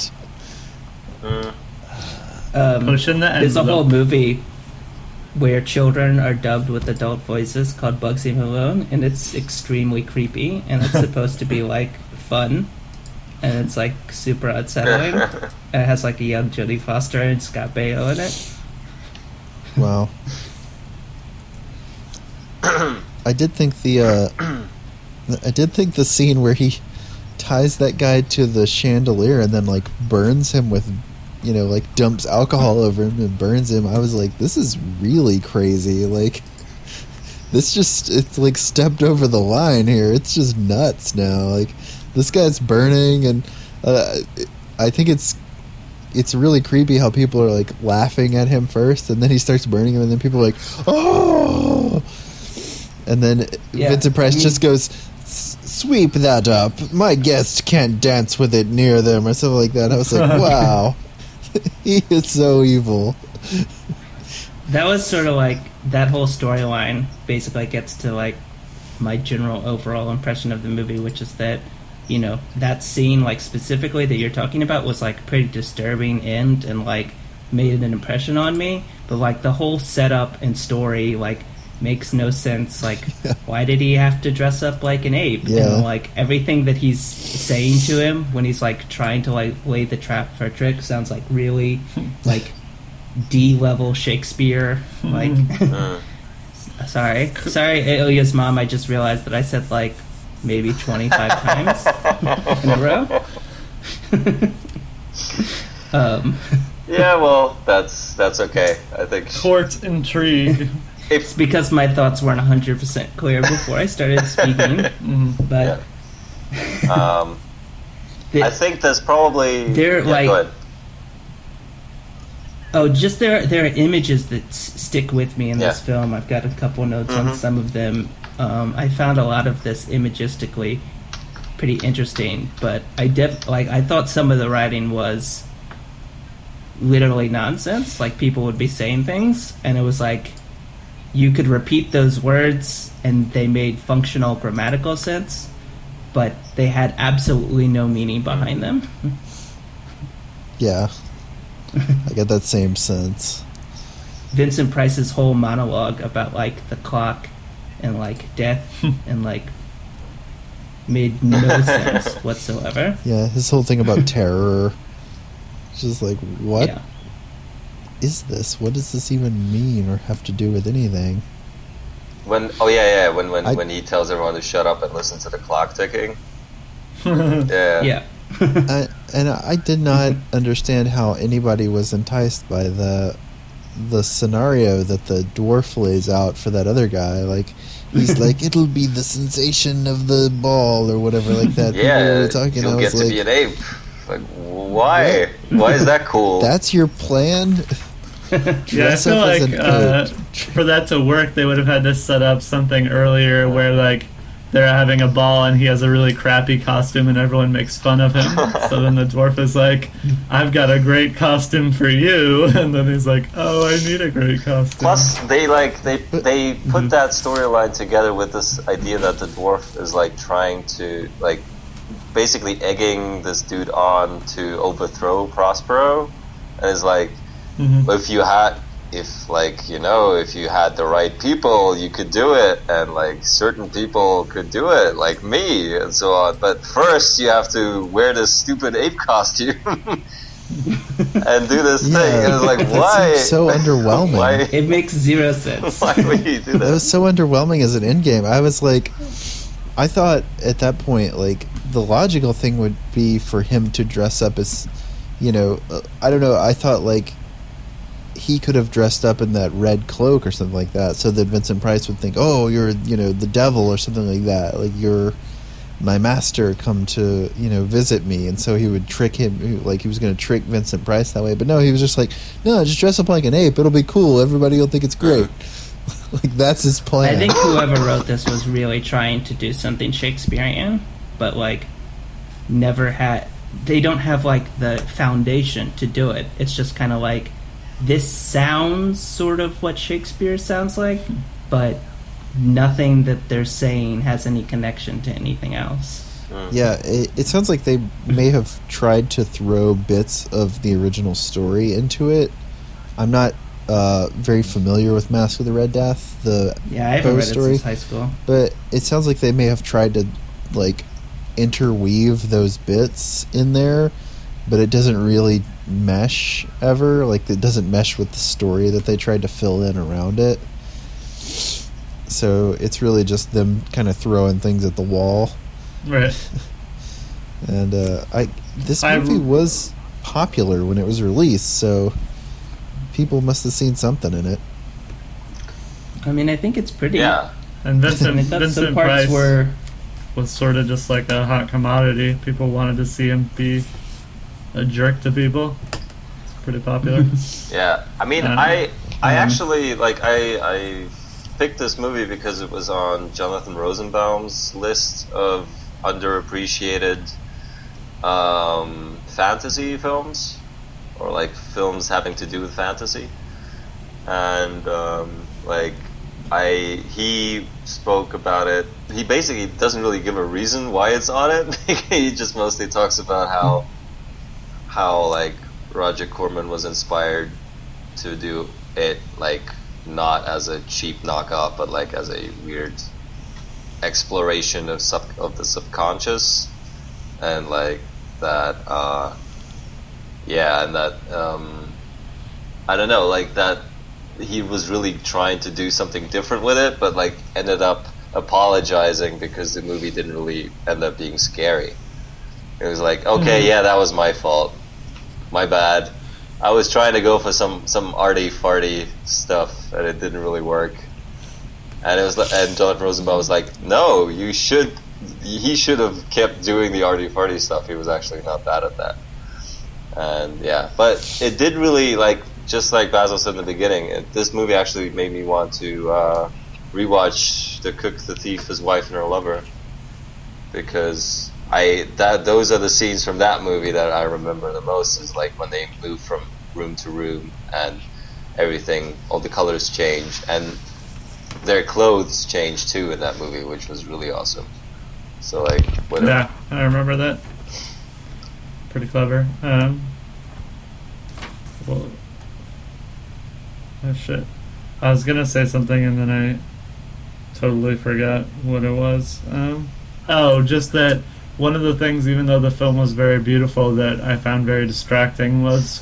Mm. Pushing the There's a whole envelope. movie where children are dubbed with adult voices called Bugsy Malone, and it's extremely creepy, and it's supposed to be like fun, and it's like super unsettling. And it has like a young Jodie Foster and Scott Baio in it. Wow. I did think the scene where he ties that guy to the chandelier and then like burns him with, like dumps alcohol over him and burns him. I was like, this is really crazy. Like, it's like stepped over the line here. It's just nuts now. Like, this guy's burning, and I think it's really creepy how people are like laughing at him first, and then he starts burning him, and then people are like, oh, and then Yeah, Vincent Price I mean- just goes, sweep that up. My guest can't dance with it near them, or something like that. I was like, wow, he is so evil. That was sort of like that whole storyline basically gets to like my general overall impression of the movie, which is that you know, that scene, like, specifically that you're talking about was, like, pretty disturbing and like, made an impression on me. But, like, the whole setup and story, like, makes no sense. Like, why did he have to dress up like an ape? Yeah. And, like, everything that he's saying to him when he's, like, trying to, like, lay the trap for a trick sounds like really, like, D-level Shakespeare. Like, sorry, Ilya's mom, I just realized that I said, like, maybe 25 times in a row. Yeah, well, that's okay. I think Court intrigue. It's because my thoughts weren't 100% clear before I started speaking. But I think there's probably they're go like, ahead. oh, just there are images that stick with me in this film. I've got a couple notes on some of them. I found a lot of this imagistically pretty interesting, but I thought some of the writing was literally nonsense. Like, people would be saying things, and it was like you could repeat those words and they made functional grammatical sense, but they had absolutely no meaning behind them. Yeah. I get that same sense. Vincent Price's whole monologue about, like, the clock and, like, death and, like, made no sense whatsoever. Yeah, his whole thing about terror. It's just like, what is this? What does this even mean or have to do with anything? When he tells everyone to shut up and listen to the clock ticking. Yeah. I did not understand how anybody was enticed by the scenario that the dwarf lays out for that other guy. Like, he's like, it'll be the sensation of the ball or whatever like that. Yeah, were talking. you'll I was get to like, be an ape. Like, why? Why is that cool? That's your plan? Yeah, I feel like for that to work, they would have had to set up something earlier where, like, they're having a ball and he has a really crappy costume and everyone makes fun of him. So then the dwarf is like, I've got a great costume for you. And then he's like, oh, I need a great costume. Plus, they put that storyline together with this idea that the dwarf is, like, trying to, like, basically egging this dude on to overthrow Prospero. And is like, if you had the right people, you could do it, and, like, certain people could do it, like me, and so on. But first, you have to wear this stupid ape costume and do this thing. And it's like, why? Seems so underwhelming. Why? It makes zero sense. Why would you do that? That was so underwhelming as an endgame. I was like, I thought at that point, like, the logical thing would be for him to dress up as, I don't know, I thought, like, he could have dressed up in that red cloak or something like that, so that Vincent Price would think, oh, you're, the devil or something like that. Like, you're my master, come to, visit me. And so he would trick him, like, he was going to trick Vincent Price that way. But no, he was just like, no, just dress up like an ape. It'll be cool. Everybody will think it's great. Like, that's his plan. I think whoever wrote this was really trying to do something Shakespearean, but, like, they don't have, like, the foundation to do it. It's just kind of like, this sounds sort of what Shakespeare sounds like, but nothing that they're saying has any connection to anything else. Yeah, it sounds like they may have tried to throw bits of the original story into it. I'm not very familiar with Mask of the Red Death, I haven't read story, it since high school. But it sounds like they may have tried to, like, interweave those bits in there, but it doesn't really mesh ever. Like, it doesn't mesh with the story that they tried to fill in around it. So it's really just them kind of throwing things at the wall. Right. And this movie was popular when it was released, so people must have seen something in it. I mean, I think it's pretty. Yeah. And Vincent some parts Price was sort of just like a hot commodity. People wanted to see him be a jerk to people. It's pretty popular. Yeah, I mean, I actually, like, I picked this movie because it was on Jonathan Rosenbaum's list of underappreciated fantasy films, or, like, films having to do with fantasy. And like, he spoke about it. He basically doesn't really give a reason why it's on it. He just mostly talks about how like Roger Corman was inspired to do it, like not as a cheap knockoff, but like as a weird exploration of the subconscious, and like that. And that I don't know, like that. He was really trying to do something different with it, but like ended up apologizing because the movie didn't really end up being scary. It was like, okay, yeah, that was my fault, my bad. I was trying to go for some arty farty stuff, and it didn't really work. And it was, and Jonathan Rosenbaum was like, no, he should have kept doing the arty farty stuff. He was actually not bad at that. And yeah, but it did really, like, just like Basil said in the beginning, this movie actually made me want to rewatch The Cook, the Thief, His Wife, and Her Lover, because those are the scenes from that movie that I remember the most, is like when they move from room to room and everything, all the colors change, and their clothes change too in that movie, which was really awesome. So like, whatever. Yeah, I remember that. Pretty clever. Well, oh shit. I was gonna say something and then I totally forgot what it was. Just that one of the things, even though the film was very beautiful, that I found very distracting was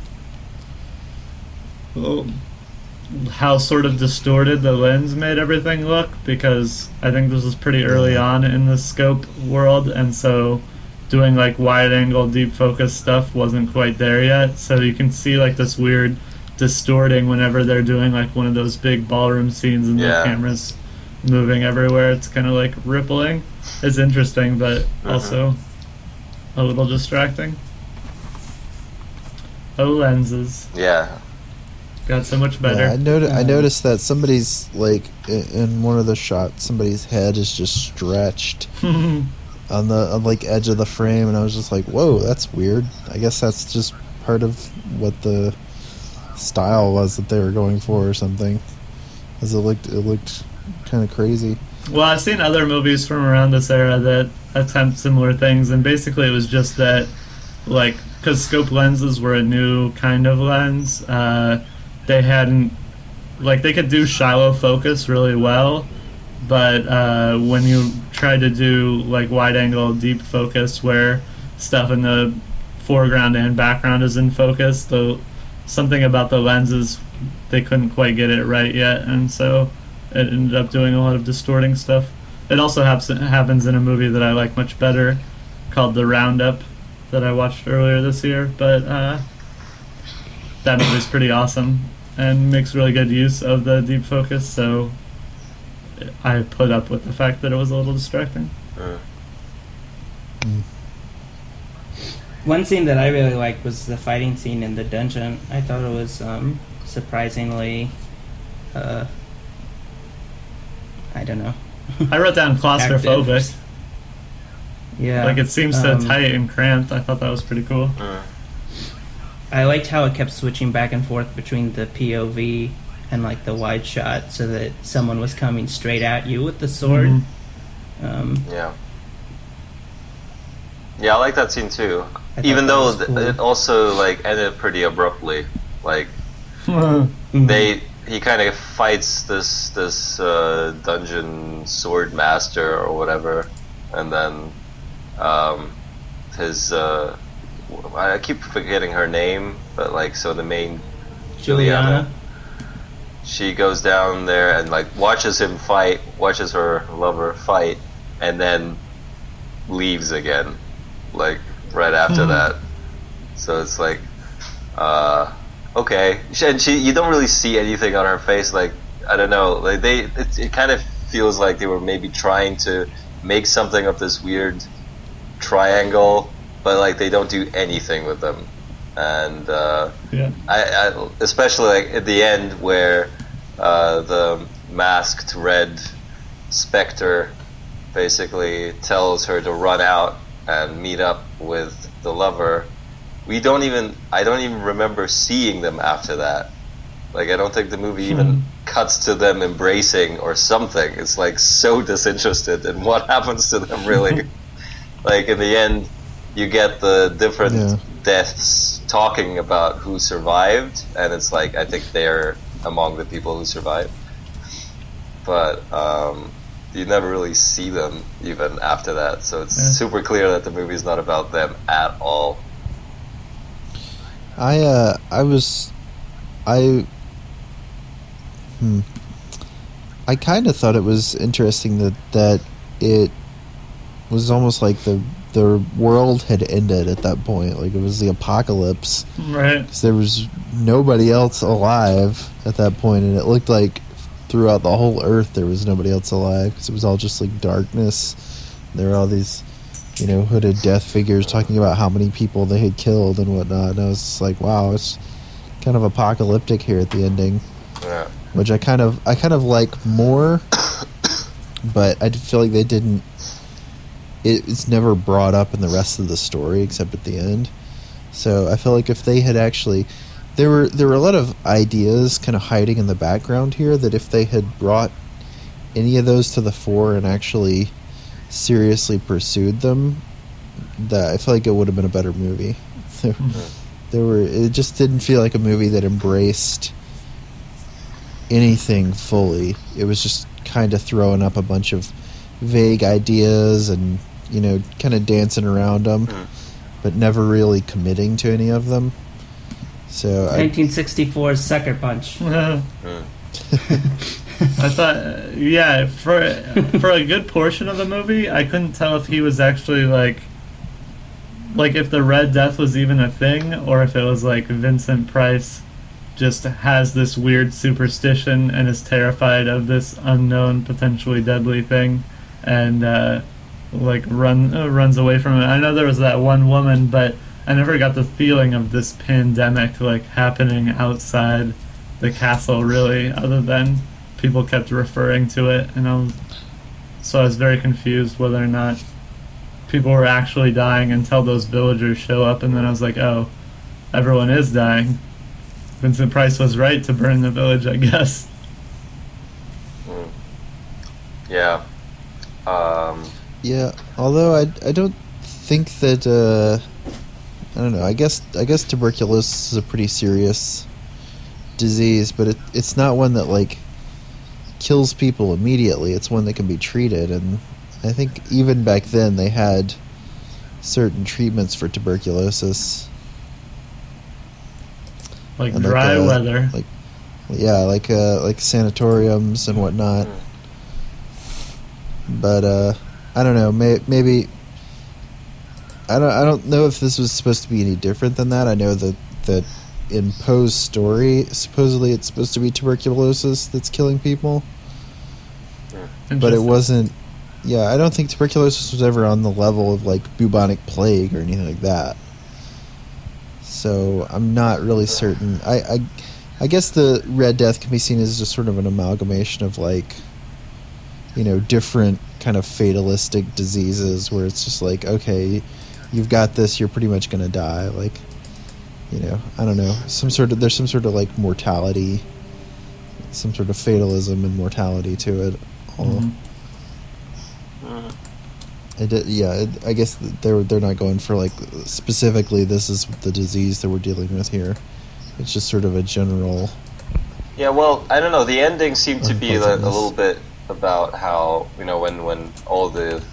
how sort of distorted the lens made everything look, because I think this was pretty early on in the scope world, and so doing like wide angle deep focus stuff wasn't quite there yet, so you can see like this weird distorting whenever they're doing like one of those big ballroom scenes and the camera's moving everywhere. It's kind of like rippling. It's interesting, but also a little distracting. Lenses got so much better. Yeah, I noticed that somebody's, like, in one of the shots, somebody's head is just stretched on the like edge of the frame, and I was just like, whoa, that's weird. I guess that's just part of what the style was that they were going for or something, because it looked kind of crazy. Well, I've seen other movies from around this era that attempt similar things, and basically it was just that, like, because scope lenses were a new kind of lens, they hadn't, like, they could do shallow focus really well, but when you try to do like wide angle deep focus where stuff in the foreground and background is in focus, something about the lenses, they couldn't quite get it right yet, and so it ended up doing a lot of distorting stuff. It also happens in a movie that I like much better called The Roundup that I watched earlier this year, but that movie's pretty awesome and makes really good use of the deep focus, so I put up with the fact that it was a little distracting. One scene that I really liked was the fighting scene in the dungeon. I thought it was surprisingly, I don't know. I wrote down claustrophobic. Yeah. Like, it seems so tight and cramped. I thought that was pretty cool. I liked how it kept switching back and forth between the POV and like the wide shot, so that someone was coming straight at you with the sword. Yeah, I like that scene too. Even though cool. It also like ended pretty abruptly. Like he kind of fights this dungeon sword master or whatever, and then his I keep forgetting her name, but like, so the main Juliana. She goes down there and like watches her lover fight, and then leaves again, like right after that. So it's like, okay, and you don't really see anything on her face. Like, I don't know, like it kind of feels like they were maybe trying to make something of this weird triangle, but like they don't do anything with them. And I especially like at the end where the masked red specter basically tells her to run out and meet up with the lover. I don't even remember seeing them after that. Like, I don't think the movie even cuts to them embracing or something. It's like so disinterested in what happens to them, really. Like in the end, you get the different deaths talking about who survived, and it's like, I think they're among the people who survived. But you never really see them even after that, so it's super clear that the movie's not about them at all. I kind of thought it was interesting that it was almost like the world had ended at that point. Like, it was the apocalypse. Right. 'Cause there was nobody else alive at that point, and it looked like throughout the whole earth there was nobody else alive, because it was all just like darkness. There were all these, hooded death figures talking about how many people they had killed and whatnot. And I was just like, wow, it's kind of apocalyptic here at the ending. Yeah. Which I kind of like more, but I feel like they didn't. It's never brought up in the rest of the story except at the end. So I feel like if they had actually, there were a lot of ideas kind of hiding in the background here, that if they had brought any of those to the fore and actually seriously pursued them, that I feel like it would have been a better movie. It just didn't feel like a movie that embraced anything fully. It was just kind of throwing up a bunch of vague ideas and kind of dancing around them, but never really committing to any of them. So 1964's Sucker Punch. I thought, for a good portion of the movie, I couldn't tell if he was actually like if the Red Death was even a thing, or if it was like Vincent Price just has this weird superstition and is terrified of this unknown, potentially deadly thing, and runs away from it. I know there was that one woman, but I never got the feeling of this pandemic happening outside the castle, really, other than people kept referring to it, and I was very confused whether or not people were actually dying until those villagers show up, and then I was like, oh, everyone is dying. Vincent Price was right to burn the village, I guess. Yeah. Yeah, although I don't think that I don't know. I guess tuberculosis is a pretty serious disease, but it's not one that kills people immediately. It's one that can be treated, and I think even back then they had certain treatments for tuberculosis. Like dry weather. Like sanatoriums and whatnot. But I don't know. Maybe I don't know if this was supposed to be any different than that. I know that in Poe's story, supposedly it's supposed to be tuberculosis that's killing people, but it wasn't. Yeah, I don't think tuberculosis was ever on the level of bubonic plague or anything like that. So I'm not really certain. I guess the Red Death can be seen as just sort of an amalgamation of different kind of fatalistic diseases where it's just okay, you've got this, you're pretty much going to die. I don't know, there's some sort of mortality, some sort of fatalism and mortality to it all. I guess they're not going for specifically this is the disease that we're dealing with here. It's just sort of a general. Yeah, well, I don't know. The ending seemed to be a little bit about how when all the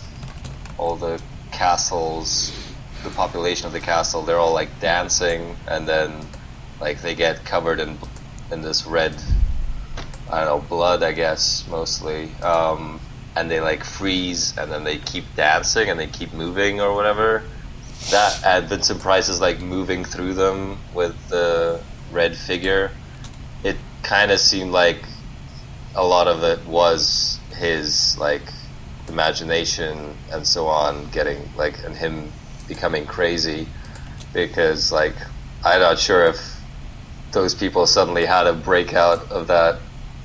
castles, the population of the castle, they're all dancing, and then they get covered in this red, I don't know, blood, I guess mostly. And they freeze, and then they keep dancing, and they keep moving or whatever. That, and Vincent Price is moving through them with the red figure. It kind of seemed like a lot of it was his imagination and so on, getting and him becoming crazy, because I'm not sure if those people suddenly had a breakout of that.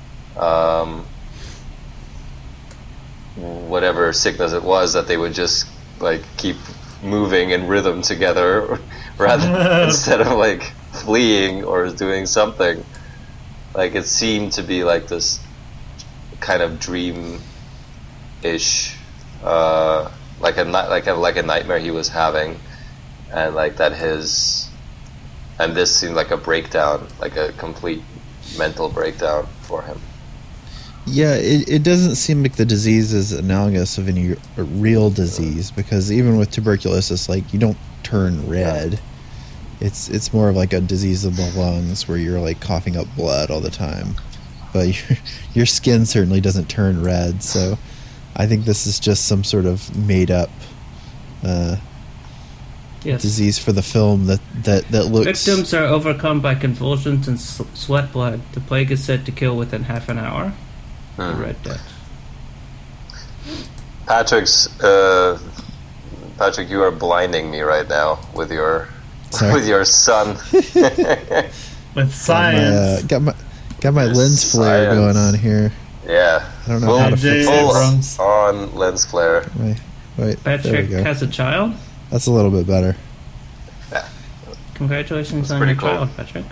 Whatever sickness it was, that they would just keep moving in rhythm together rather instead of fleeing or doing something. Like it seemed to be like this kind of dream-ish, like a nightmare he was having, and like that and this seemed like a breakdown, like a complete mental breakdown for him. Yeah, it doesn't seem like the disease is analogous of any real disease, because even with tuberculosis, like, you don't turn red. It's more of like a disease of the lungs where you're like coughing up blood all the time, but your skin certainly doesn't turn red. So I think this is just some sort of made up disease for the film that looks. Victims are overcome by convulsions and sweat blood. The plague is said to kill within half an hour. The Red Death. Patrick, you are blinding me right now with your son. With science. Got my lens flare going on here. Yeah. I don't know how to fix it. Full on lens flare. Wait, Patrick has a child? That's a little bit better. Yeah. Congratulations on your child, Patrick.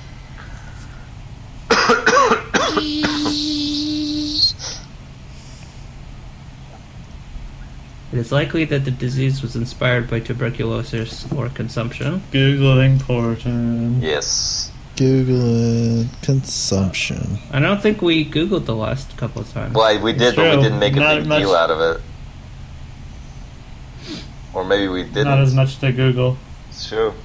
It is likely that the disease was inspired by tuberculosis or consumption. Googling portion. Yes. Googling consumption. I don't think we Googled the last couple of times. Well, we did, but we didn't make a big deal out of it. Or maybe we didn't. Not as much to Google. It's true.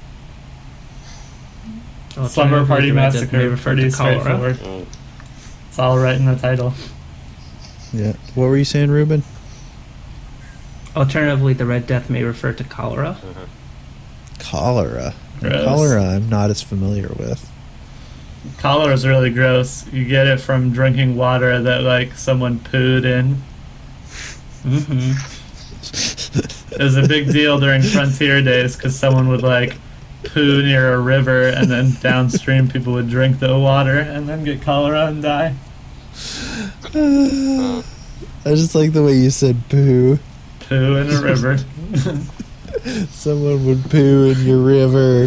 Slumber Party Massacre. Pretty straightforward. It's all right in the title. Yeah. What were you saying, Ruben? Alternatively, the Red Death may refer to cholera. Cholera. Gross. Cholera I'm not as familiar with. Cholera is really gross. You get it from drinking water that like someone pooed in. Mm-hmm. It was a big deal during frontier days because someone would like poo near a river, and then downstream people would drink the water and then get cholera and die. I just like the way you said poo. Poo in a river. Someone would poo in your river.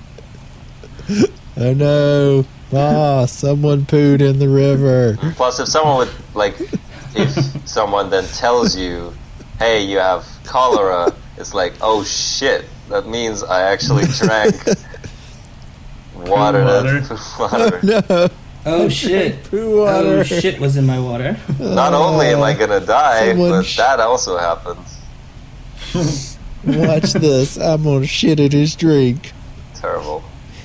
Oh no. Ah, someone pooed in the river. Plus, if someone if someone then tells you, hey, you have cholera, it's like, oh shit, that means I actually drank water. Oh, no. Oh shit. Poo water. Oh shit was in my water. Not only am I gonna die, but that also happens. Watch this. I'm gonna shit in his drink. Terrible.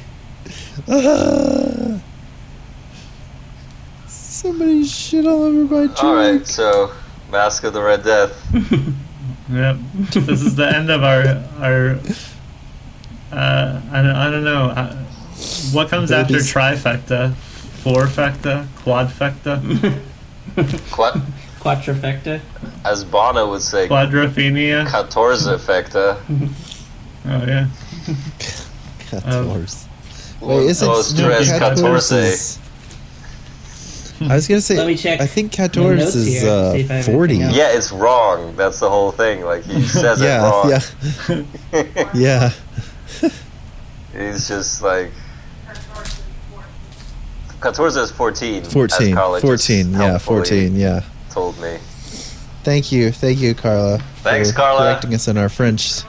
Somebody shit all over my drink. Alright, so Mask of the Red Death. Yep. This is the end of our I don't know. What comes after trifecta? Fourfecta? Quadfecta? Quadrifecta? As Bono would say, Quadrophenia? Catorzefecta. Oh, yeah. 14. Wait, isn't Dos, tres, catorce. I was gonna say, Let me check I think my 14 notes is here, see if I have 40. anything else. Yeah, it's wrong. That's the whole thing. Like, he says it wrong. Yeah. He's just like... Catorze is 14. 14. 14, yeah, 14, yeah. Told me. Thank you, Carla. Thanks, for Carla. correcting us in our French.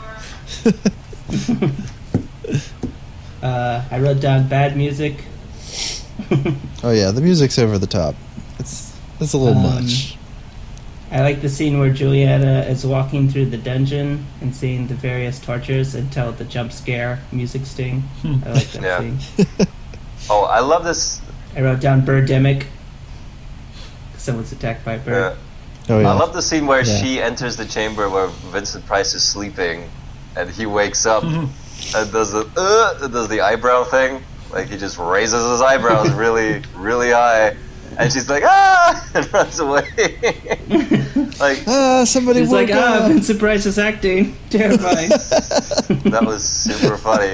I wrote down bad music. Oh yeah, the music's over the top. It's a little much. I like the scene where Juliana is walking through the dungeon and seeing the various tortures until the jump scare music sting. I like that scene. Oh, I love this. I wrote down Birdemic. Someone's attacked by a bird. Oh, yeah. I love the scene where she enters the chamber where Vincent Price is sleeping, and he wakes up and does the eyebrow thing. Like, he just raises his eyebrows really, really high, and she's like, ah, and runs away. Like, somebody He's woke like, up. Vincent Price is acting. Terrifying. that was super funny.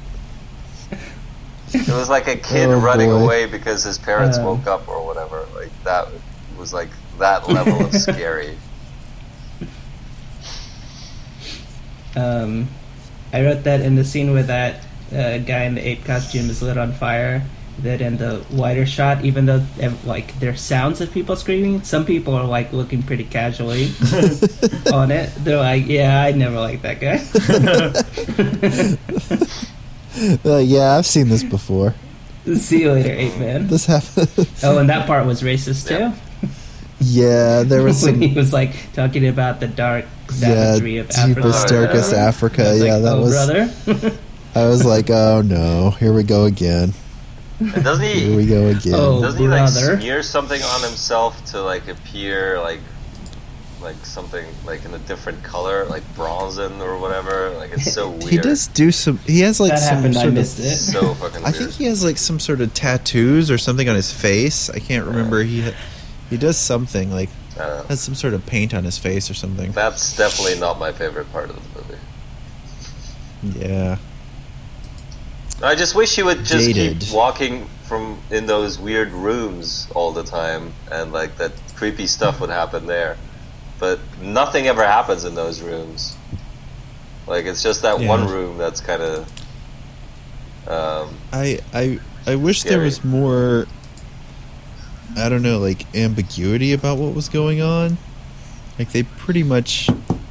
It was like a kid running away because his parents woke up or whatever. Like, that was like that level of scary. I wrote that in the scene where that guy in the ape costume is lit on fire, that in the wider shot, even though like there's sounds of people screaming, some people are like looking pretty casually on it. They're like, yeah, I never liked that guy. Yeah, I've seen this before. See you later, Ape Man. This happened. Oh, and that part was racist too. Yeah, there was When some. he was like talking about the dark savagery of deepest, Africa. darkest Africa. I was Yeah, like, that oh, was. brother. I was like, oh no, here we go again. And doesn't Here he? we go again. Oh. Doesn't he like brother. smear something on himself to like appear like something like in a different color, like bronzen or whatever? Like it's so weird. He does do some. He has like That some happened. I sort missed of. it. So fucking I weird. think he has like some sort of tattoos or something on his face. I can't remember. He does something like I don't know. has some sort of paint on his face or something. That's definitely not my favorite part of the movie. Yeah. I just wish he would just Dated. keep walking from in those weird rooms all the time, and like that creepy stuff would happen there. But nothing ever happens in those rooms. Like it's just that Yeah. one room that's kind of. I wish there Scary. was more. I don't know, like ambiguity about what was going on. Like they pretty much.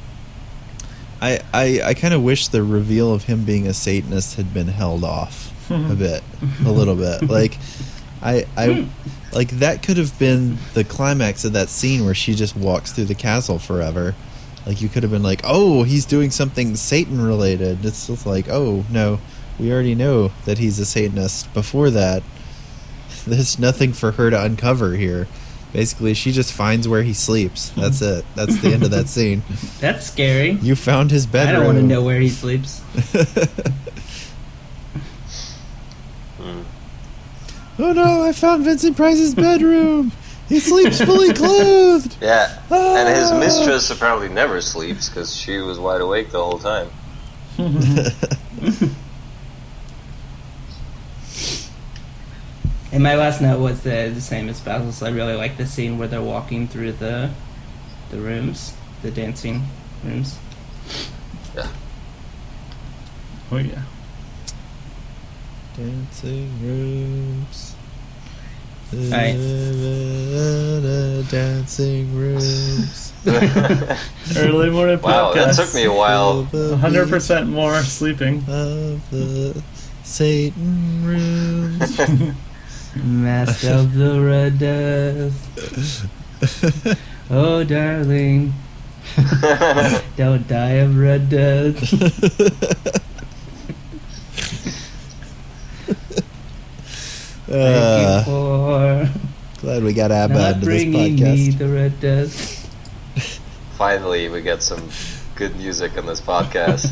I kind of wish the reveal of him being a Satanist had been held off a little bit. Like I like that could have been the climax of that scene where she just walks through the castle forever. Like you could have been like, oh, he's doing something Satan related. It's just like, oh no, we already know that he's a Satanist. Before that, there's nothing for her to uncover here. Basically, she just finds where he sleeps. That's it. That's the end of that scene. That's scary. You found his I bedroom. don't want to know where he sleeps. Oh no, I found Vincent Price's bedroom. He sleeps fully clothed. Yeah, and his Ah. mistress apparently never sleeps because she was wide awake the whole time. And my last note was the same as Basil's. I really like the scene where they're walking through the rooms, the dancing rooms. Yeah. Oh yeah. Dancing rooms. Alright. Dancing rooms. Early morning Wow, that podcast. took me a while. 100% more sleeping. Of the Satan rooms. Mask of the Red Death. Oh, darling, don't die of Red Death. Thank you for Glad we got Abba not into this bringing me podcast. the Red Death. Finally, we get some good music in this podcast.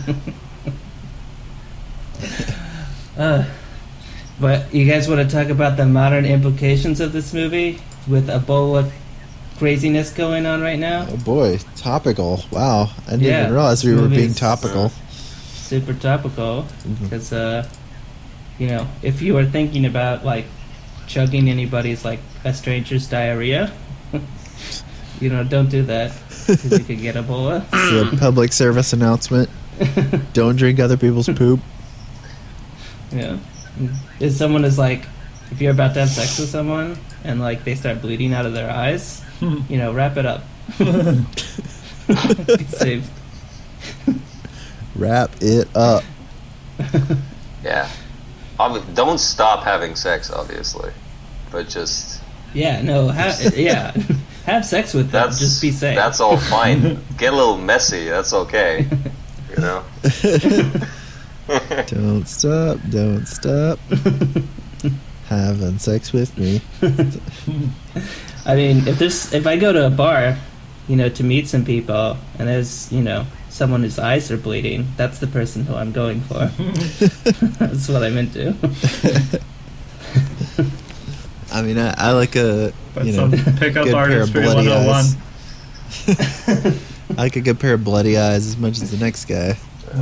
But you guys want to talk about the modern implications of this movie with Ebola craziness going on right now? Oh boy, topical. Wow, I didn't Yeah, even realize we this were movie being is- topical. Super topical, Mm-hmm. because you know, if you were thinking about like chugging anybody's like a stranger's diarrhea, you know, don't do that because you could get Ebola. It's a public service announcement. Don't drink other people's poop. Yeah. If someone is like, if you're about to have sex with someone and like they start bleeding out of their eyes, you know, wrap it up. Be safe. Wrap it up. Yeah. Don't stop having sex, obviously. But just... Yeah, no, yeah. Have sex with them. Just be safe. That's all fine. Get a little messy. That's okay. You know? Don't stop, don't stop. Having sex with me. I mean, if I go to a bar, you know, to meet some people, and there's, you know, someone whose eyes are bleeding, that's the person who I'm going for. That's what I'm into. I mean, I like a, That's you know, some pickup good pair of artistry bloody 101. eyes. I like a good pair of bloody eyes as much as the next guy.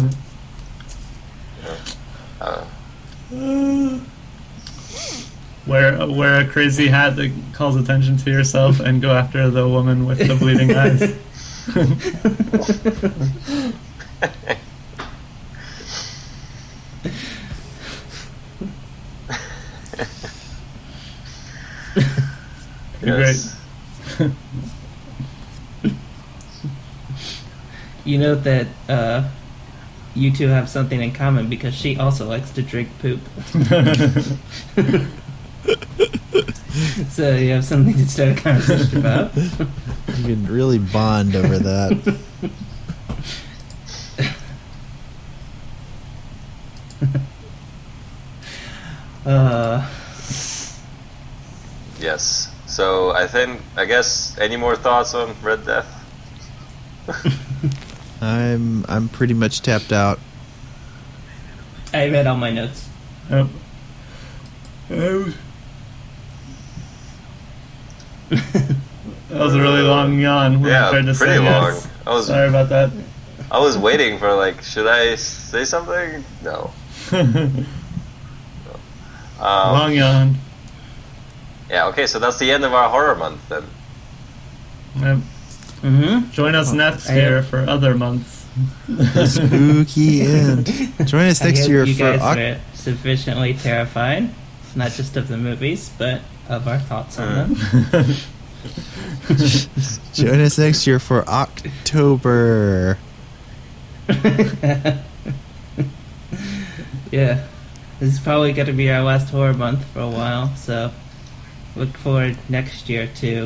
Wear a crazy hat that calls attention to yourself and go after the woman with the bleeding eyes. You're Yes. great. You know that you two have something in common because she also likes to drink poop. So you have something to start a conversation about. You can really bond over that. Yes. So I guess any more thoughts on Red Death? I'm pretty much tapped out. I read all my notes. Yep. That was a really long yawn. When I tried Yeah, to pretty say long. yes. Sorry about that. I was waiting for like, should I say something? No. Long yawn. Yeah. Okay. So that's the end of our horror month then. Yep. Mm-hmm. Join us next I year have- for other months. Spooky end. Join us next year you for guys were sufficiently terrified, not just of the movies, but of our thoughts on them. Join us next year for October. Yeah. This is probably going to be our last horror month for a while, so look forward next year to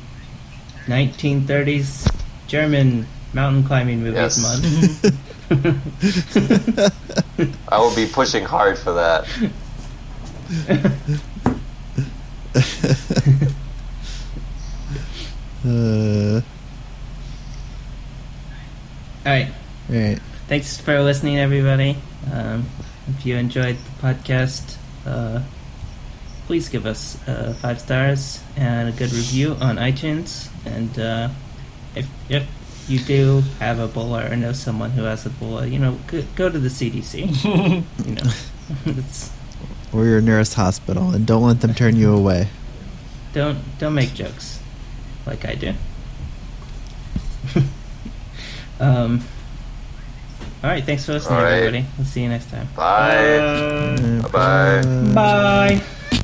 1930s German mountain climbing movies Yes. month. I will be pushing hard for that. Alright. Right. Thanks for listening, everybody. If you enjoyed the podcast, please give us 5 stars and a good review on iTunes. And if you do have Ebola or know someone who has Ebola, go to the CDC. It's, Or your nearest hospital, and don't let them turn you away. don't make jokes like I do. All right, thanks for listening, All right. everybody. We'll see you next time. Bye. Bye-bye. Bye.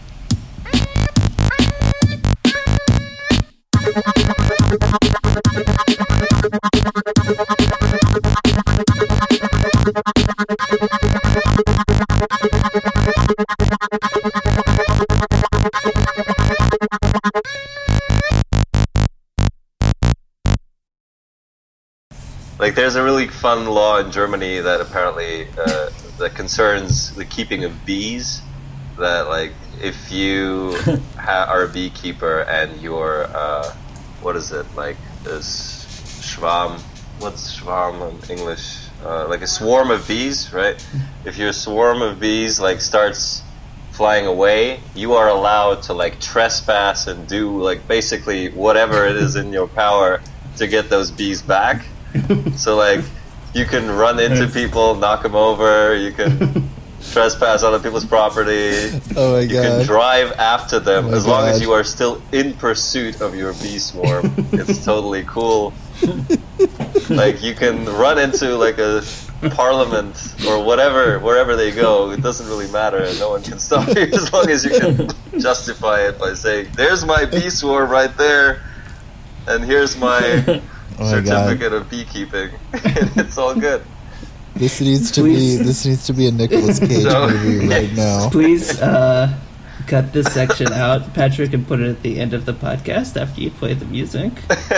Like, there's a really fun law in Germany that apparently that concerns the keeping of bees. That, like, if you are a beekeeper and you're what is it, like this Schwarm? What's Schwarm in English? Like a swarm of bees, right? If your swarm of bees like starts flying away, you are allowed to like trespass and do like basically whatever it is in your power to get those bees back. So like you can run into people, knock them over, you can trespass on other people's property. Oh my You can god. drive after them Oh my as long as God. you are still in pursuit of your bee swarm. It's totally cool. Like you can run into like a parliament or whatever, wherever they go. It doesn't really matter, and no one can stop you as long as you can justify it by saying, "There's my bee swarm right there, and here's my Oh my god. certificate of beekeeping." And it's all good. This needs to Please. be a Nicolas Cage No. movie right now. Please cut this section out, Patrick, and put it at the end of the podcast after you play the music.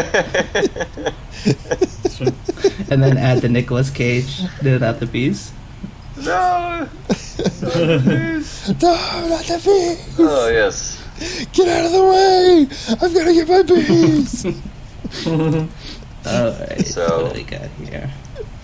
And then add the Nicolas Cage note out the bees. No. No, not the bees! Oh yes. Get out of the way! I've got to get my bees! Alright, So- what do we got here?